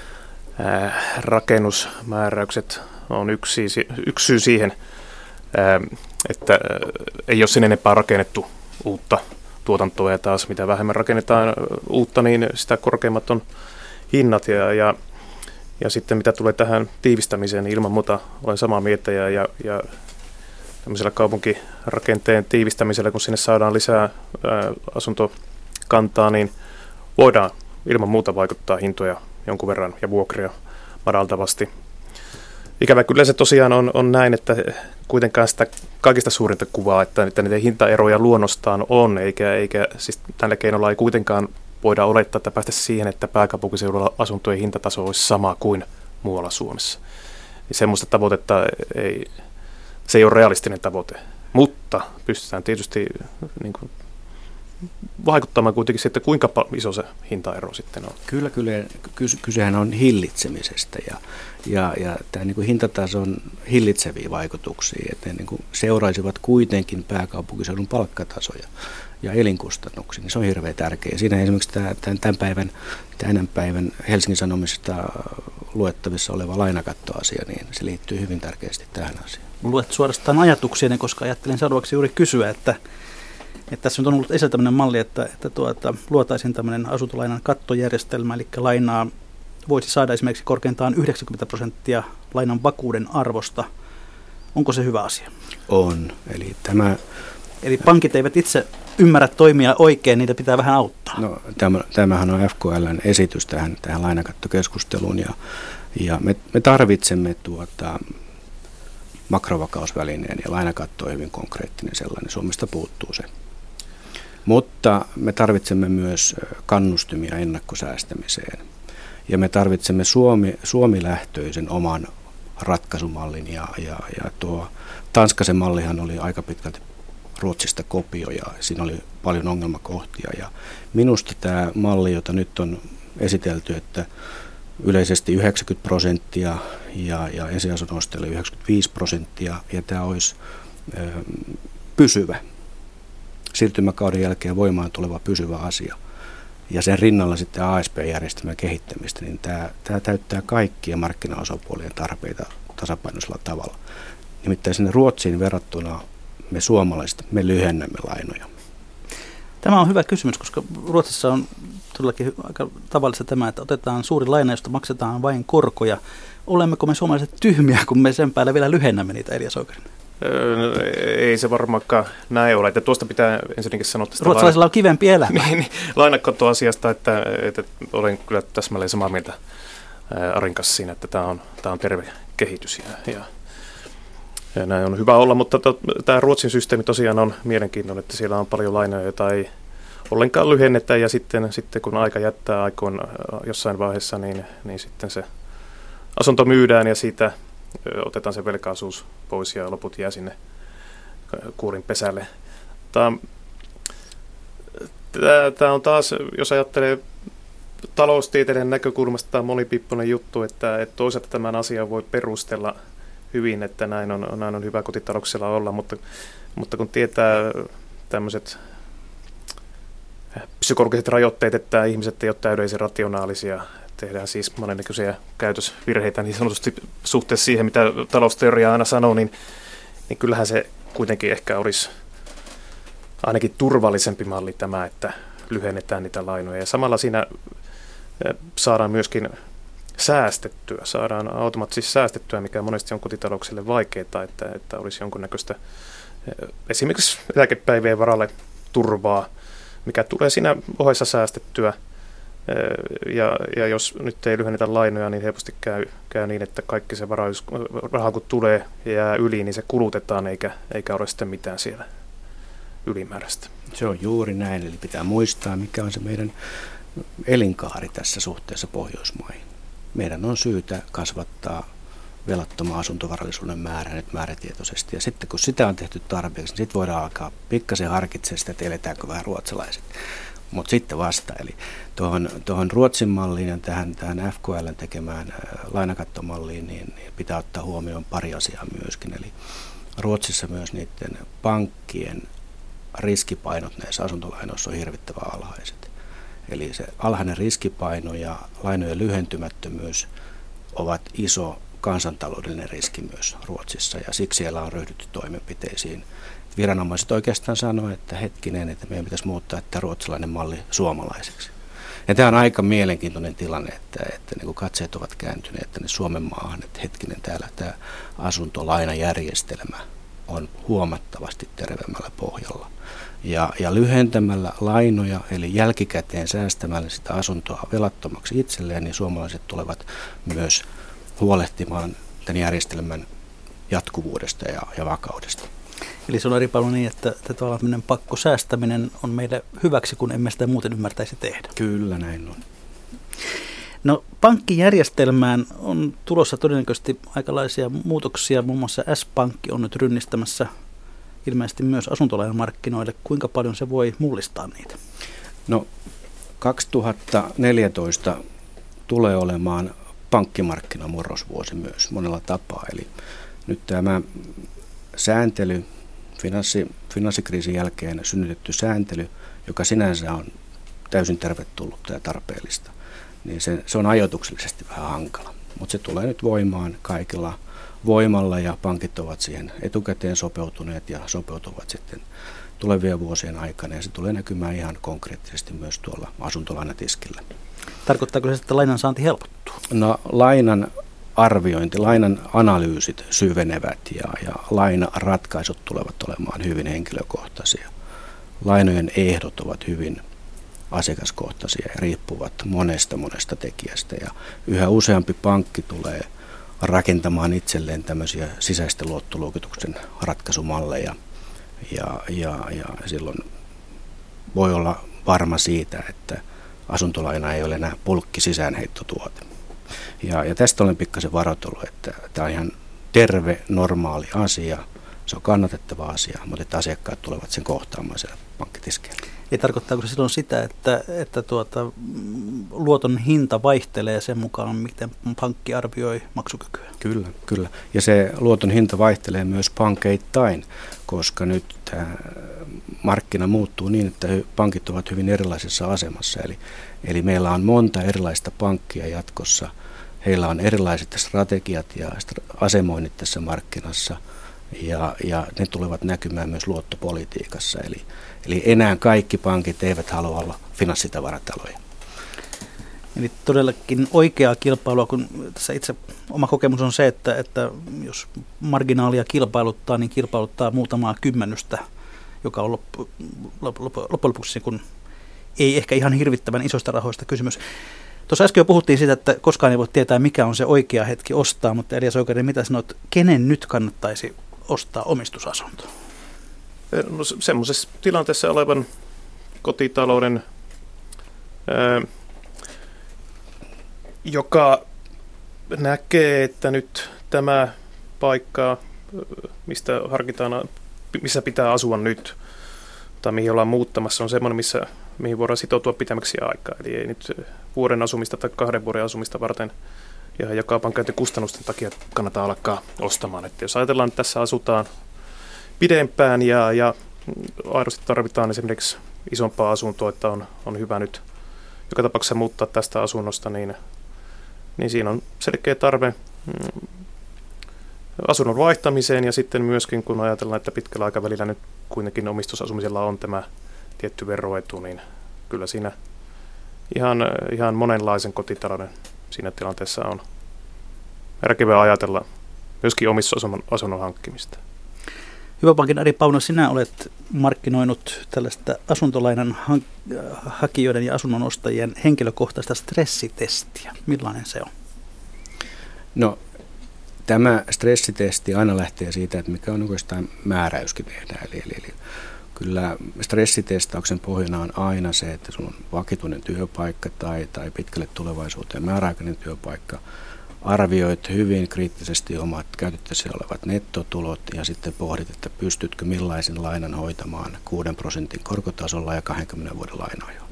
rakennusmääräykset on yksi syy siihen, että ei ole sen enempää rakennettu uutta tuotantoa, ja taas mitä vähemmän rakennetaan uutta, niin sitä korkeammat on hinnat. Ja sitten mitä tulee tähän tiivistämiseen, niin ilman muuta olen samaa mieltä, ja tämmöisellä kaupunkirakenteen tiivistämisellä, kun sinne saadaan lisää asuntokantaa, niin voidaan ilman muuta vaikuttaa hintoja jonkun verran ja vuokria madaltavasti. Ikävä kyllä se tosiaan on näin, että kuitenkaan sitä kaikista suurinta kuvaa, että niitä hintaeroja luonnostaan on, eikä siis tällä keinolla ei kuitenkaan voida olettaa, että päästä siihen, että pääkaupunkiseudulla asuntojen hintataso olisi sama kuin muualla Suomessa. Niin semmoista tavoitetta se ei ole realistinen tavoite, mutta pystytään tietysti niin kuin vaikuttamaan kuitenkin sitten, kuinka iso se hintaero sitten on. Kyllä, kysehän on hillitsemisestä ja tämä niin kuin hintatason hillitseviä vaikutuksia, että ne niin kuin seuraisivat kuitenkin pääkaupunkiseudun palkkatasoja ja elinkustannuksia, niin se on hirveän tärkeää. Siinä esimerkiksi tämän päivän Helsingin Sanomista luettavissa oleva lainakattoasia, niin se liittyy hyvin tärkeästi tähän asiaan. Luet suorastaan ajatuksiani, koska ajattelin seuraavaksi juuri kysyä, että tässä nyt on ollut esillä tämmöinen malli, että luotaisiin tämmöinen asuntolainan kattojärjestelmä, eli lainaa voisi saada esimerkiksi korkeintaan 90% lainan vakuuden arvosta. Onko se hyvä asia? On. Eli pankit eivät itse ymmärrä toimia oikein, niitä pitää vähän auttaa. No, tämähän on FKL:n esitys tähän lainakattokeskusteluun, ja me tarvitsemme makrovakausvälineen, ja lainakatto on hyvin konkreettinen sellainen. Suomesta puuttuu se. Mutta me tarvitsemme myös kannustimia ennakkosäästämiseen, ja me tarvitsemme Suomi-lähtöisen oman ratkaisumallin, ja tuo Tanskasen mallihan oli aika pitkälti Ruotsista kopio, ja siinä oli paljon ongelmakohtia, ja minusta tämä malli, jota nyt on esitelty, että yleisesti 90% ja ensiasunnostajille 95%, ja tämä olisi pysyvä, siirtymäkauden jälkeen voimaan tuleva pysyvä asia. ja sen rinnalla sitten ASP-järjestelmän kehittämistä, niin tämä täyttää kaikkia markkinaosapuolien tarpeita tasapainoisella tavalla. Nimittäin sinne Ruotsiin verrattuna me suomalaiset, me lyhennämme lainoja. Tämä on hyvä kysymys, koska Ruotsissa on todellakin aika tavallista tämä, että otetaan suuri laina, josta maksetaan vain korkoja. Olemmeko me suomalaiset tyhmiä, kun me sen päälle vielä lyhennämme niitä, Elias Oikarinen? Ei se varmaankaan näin ole. Että tuosta pitää ensinnäkin sanoa tästä ruotsalaisilla on kivempi elämä. niin, lainakattoasiasta, että olen kyllä täsmälleen samaa mieltä Arin kanssa siinä, että tämä on terve kehitys ja näin on hyvä olla, mutta tämä Ruotsin systeemi tosiaan on mielenkiintoinen, että siellä on paljon lainoja, joita ei ollenkaan lyhennetä ja sitten kun aika jättää aikoon jossain vaiheessa, niin sitten se asunto myydään ja siitä otetaan se velkaisuus pois ja loput jää sinne kuurin pesälle. Tämä on taas, jos ajattelee taloustieteiden näkökulmasta, tämä monipiippunen juttu, että toisaalta tämän asian voi perustella hyvin, että näin on hyvä kotitalouksilla olla, mutta kun tietää tämmöiset psykologiset rajoitteet, että ihmiset ei ole täydellisen rationaalisia, tehdään siis monennäköisiä käytösvirheitä niin sanotusti suhteessa siihen, mitä talousteoria aina sanoo, niin kyllähän se kuitenkin ehkä olisi ainakin turvallisempi malli tämä, että lyhennetään niitä lainoja. Ja samalla siinä saadaan myöskin saadaan automaattisesti säästettyä, mikä monesti on kotitalouksille vaikeaa, että olisi jonkunnäköistä esimerkiksi eläkepäivien varalle turvaa, mikä tulee siinä ohessa säästettyä. Ja jos nyt ei lyhennetä lainoja, niin helposti käy niin, että kaikki se raha kun tulee ja jää yli, niin se kulutetaan eikä ole sitten mitään siellä ylimääräistä. Se on juuri näin, eli pitää muistaa, mikä on se meidän elinkaari tässä suhteessa Pohjoismaihin. Meidän on syytä kasvattaa velattoman asuntovarallisuuden määrää nyt määrätietoisesti. Ja sitten kun sitä on tehty tarpeeksi, niin sitten voidaan alkaa pikkasen harkitsemaan sitä, että eletäänkö vähän ruotsalaiset. Mutta sitten vasta, eli tuohon Ruotsin malliin ja tähän FKL:n tekemään lainakattomalliin, niin pitää ottaa huomioon pari asiaa myöskin. Eli Ruotsissa myös niiden pankkien riskipainot näissä asuntolainoissa on hirvittävän alhaiset. Eli se alhainen riskipaino ja lainojen lyhentymättömyys ovat iso kansantaloudellinen riski myös Ruotsissa, ja siksi siellä on ryhdytty toimenpiteisiin. Viranomaiset oikeastaan sanoo, että hetkinen, että meidän pitäisi muuttaa tämä ruotsalainen malli suomalaiseksi. Ja tämä on aika mielenkiintoinen tilanne, että niin kuin katseet ovat kääntyneet tänne Suomen maahan, että hetkinen, täällä tämä asuntolainajärjestelmä on huomattavasti terveemmällä pohjalla. Ja lyhentämällä lainoja, eli jälkikäteen säästämällä sitä asuntoa velattomaksi itselleen, niin suomalaiset tulevat myös huolehtimaan tämän järjestelmän jatkuvuudesta ja vakaudesta. Eli se on eri paljon niin, että tavallaan pakkosäästäminen on meille hyväksi, kun emme sitä muuten ymmärtäisi tehdä. Kyllä, näin on. No, pankkijärjestelmään on tulossa todennäköisesti aikalaisia muutoksia. Muun muassa S-Pankki on nyt rynnistämässä ilmeisesti myös asuntolainamarkkinoille. Kuinka paljon se voi mullistaa niitä? No, 2014 tulee olemaan pankkimarkkinamurrosvuosi myös monella tapaa. Eli nyt tämä sääntely, finanssikriisin jälkeen synnytetty sääntely, joka sinänsä on täysin tervetullutta ja tarpeellista, niin se on ajoituksellisesti vähän hankala. Mutta se tulee nyt voimaan kaikilla voimalla ja pankit ovat siihen etukäteen sopeutuneet ja sopeutuvat sitten tulevien vuosien aikana, ja se tulee näkymään ihan konkreettisesti myös tuolla asuntolainatiskillä. Tarkoittaako se, että lainan saanti helpottuu? No, lainan arviointi, lainan analyysit syvenevät ja lainaratkaisut tulevat olemaan hyvin henkilökohtaisia. Lainojen ehdot ovat hyvin asiakaskohtaisia ja riippuvat monesta tekijästä, ja yhä useampi pankki tulee rakentamaan itselleen tämmöisiä sisäisten luottoluokituksen ratkaisumalleja, ja silloin voi olla varma siitä, että asuntolaina ei ole enää pulkki sisäänheittotuote. Ja tästä olen pikkasen varoitellut, että tämä on ihan terve, normaali asia, se on kannatettava asia, mutta että asiakkaat tulevat sen kohtaamaan siellä pankkitiskillä. Ei tarkoittaako se silloin sitä, että luoton hinta vaihtelee sen mukaan, miten pankki arvioi maksukykyä? Kyllä. Ja se luoton hinta vaihtelee myös pankeittain, koska nyt tämä markkina muuttuu niin, että pankit ovat hyvin erilaisessa asemassa. Eli meillä on monta erilaista pankkia jatkossa. Heillä on erilaiset strategiat ja asemoinnit tässä markkinassa. Ja ne tulevat näkymään myös luottopolitiikassa. Eli enää kaikki pankit eivät halua olla finanssitavarataloja. Eli todellakin oikeaa kilpailua, kun tässä itse oma kokemus on se, että jos marginaalia kilpailuttaa, niin kilpailuttaa muutamaa kymmenystä, joka on loppujen lopuksi kun ei ehkä ihan hirvittävän isoista rahoista kysymys. Tuossa äsken jo puhuttiin siitä, että koskaan ei voi tietää, mikä on se oikea hetki ostaa, mutta Elias Oikarinen, mitä sanot, kenen nyt kannattaisi ostaa omistusasunto? No, semmoisessa tilanteessa olevan kotitalouden, joka näkee, että nyt tämä paikka, mistä harkitaan, missä pitää asua nyt, tai mihin ollaan muuttamassa, on semmoinen, mihin voidaan sitoutua pitämäksi aikaa. Eli ei nyt vuoden asumista tai 2 vuoden asumista varten ja joka kaupankäyntikustannusten takia kannattaa alkaa ostamaan. Että jos ajatellaan, että tässä asutaan pidempään ja aidosti tarvitaan esimerkiksi isompaa asuntoa, että on hyvä nyt joka tapauksessa muuttaa tästä asunnosta, niin siinä on selkeä tarve asunnon vaihtamiseen ja sitten myöskin kun ajatellaan, että pitkällä aikavälillä nyt kuitenkin omistusasumisella on tämä tietty veroetu, niin kyllä siinä ihan monenlaisen kotitalouden siinä tilanteessa on järkevää ajatella myöskin omistusasunnon hankkimista. Hyvä Pankin Ari Pauna, sinä olet markkinoinut tällaista asuntolainan hakijoiden ja asunnon ostajien henkilökohtaista stressitestiä. Millainen se on? No, tämä stressitesti aina lähtee siitä, että mikä on oikeastaan määräyskin tehdään. Eli kyllä stressitestauksen pohjana on aina se, että sinulla on vakituinen työpaikka tai pitkälle tulevaisuuteen määräaikainen työpaikka. Arvioit hyvin kriittisesti omat käytettävissä olevat nettotulot ja sitten pohdit, että pystytkö millaisen lainan hoitamaan 6% korkotasolla ja 20 vuoden lainoja.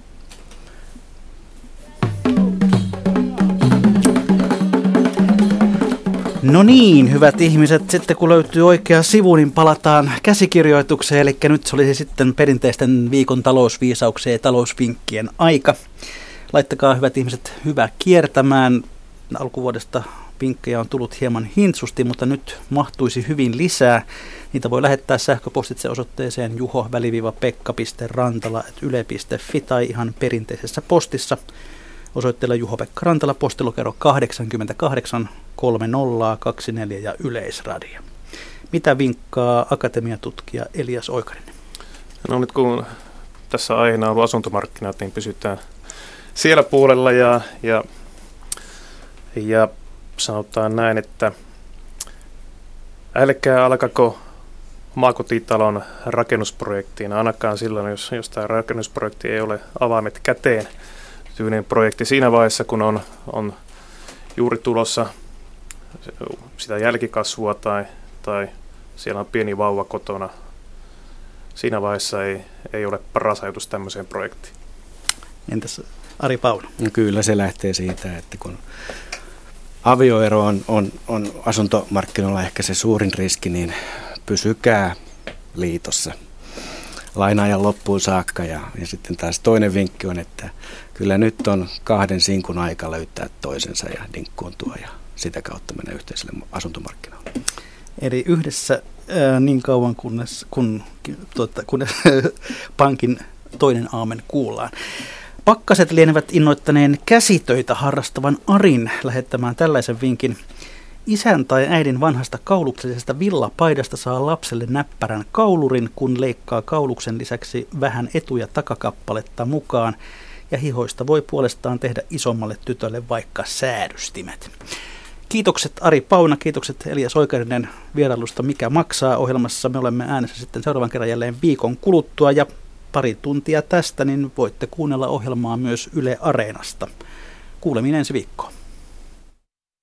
No niin, hyvät ihmiset, sitten kun löytyy oikea sivu, niin palataan käsikirjoitukseen, eli nyt se olisi sitten perinteisten viikon talousviisauksien ja talousvinkkien aika. Laittakaa hyvät ihmiset hyvä kiertämään. Alkuvuodesta vinkkejä on tullut hieman hintsusti, mutta nyt mahtuisi hyvin lisää. Niitä voi lähettää sähköpostitse osoitteeseen juho-pekka.rantala@yle.fi tai ihan perinteisessä postissa osoitteella Juho-Pekka Rantala, postilokero 88 3024 ja Yleisradio. Mitä vinkkaa akatemiatutkija Elias Oikarinen? No nyt kun tässä aiheena on ollut asuntomarkkinat, niin pysytään siellä puolella ja sanotaan näin, että älkää alkako omakotitalon rakennusprojektiin, ainakaan silloin, jos tämä rakennusprojekti ei ole avaimet käteen tyylinen projekti siinä vaiheessa, kun on juuri tulossa sitä jälkikasvua tai siellä on pieni vauva kotona. Siinä vaiheessa ei ole paras ajatus tämmöiseen projektiin. Entäs Ari Pauna? No kyllä se lähtee siitä, että kun avioero on asuntomarkkinoilla ehkä se suurin riski, niin pysykää liitossa lainaajan loppuun saakka. Ja sitten taas toinen vinkki on, että kyllä nyt on 2 sinkun aika löytää toisensa ja dinkkuuntua ja sitä kautta mennä yhteiselle asuntomarkkinoille. Eli yhdessä niin kauan kun pankin toinen aamen kuullaan. Pakkaset lienevät innoittaneen käsitöitä harrastavan Arin lähettämään tällaisen vinkin. Isän tai äidin vanhasta kauluksellisesta villapaidasta saa lapselle näppärän kaulurin, kun leikkaa kauluksen lisäksi vähän etu- ja takakappaletta mukaan. Ja hihoista voi puolestaan tehdä isommalle tytölle vaikka säädystimet. Kiitokset Ari Pauna, kiitokset Elias Oikarinen vierailusta Mikä maksaa -ohjelmassa. Me olemme äänessä sitten seuraavan kerran jälleen viikon kuluttua ja pari tuntia tästä, niin voitte kuunnella ohjelmaa myös Yle Areenasta. Kuulemiin ensi viikkoon.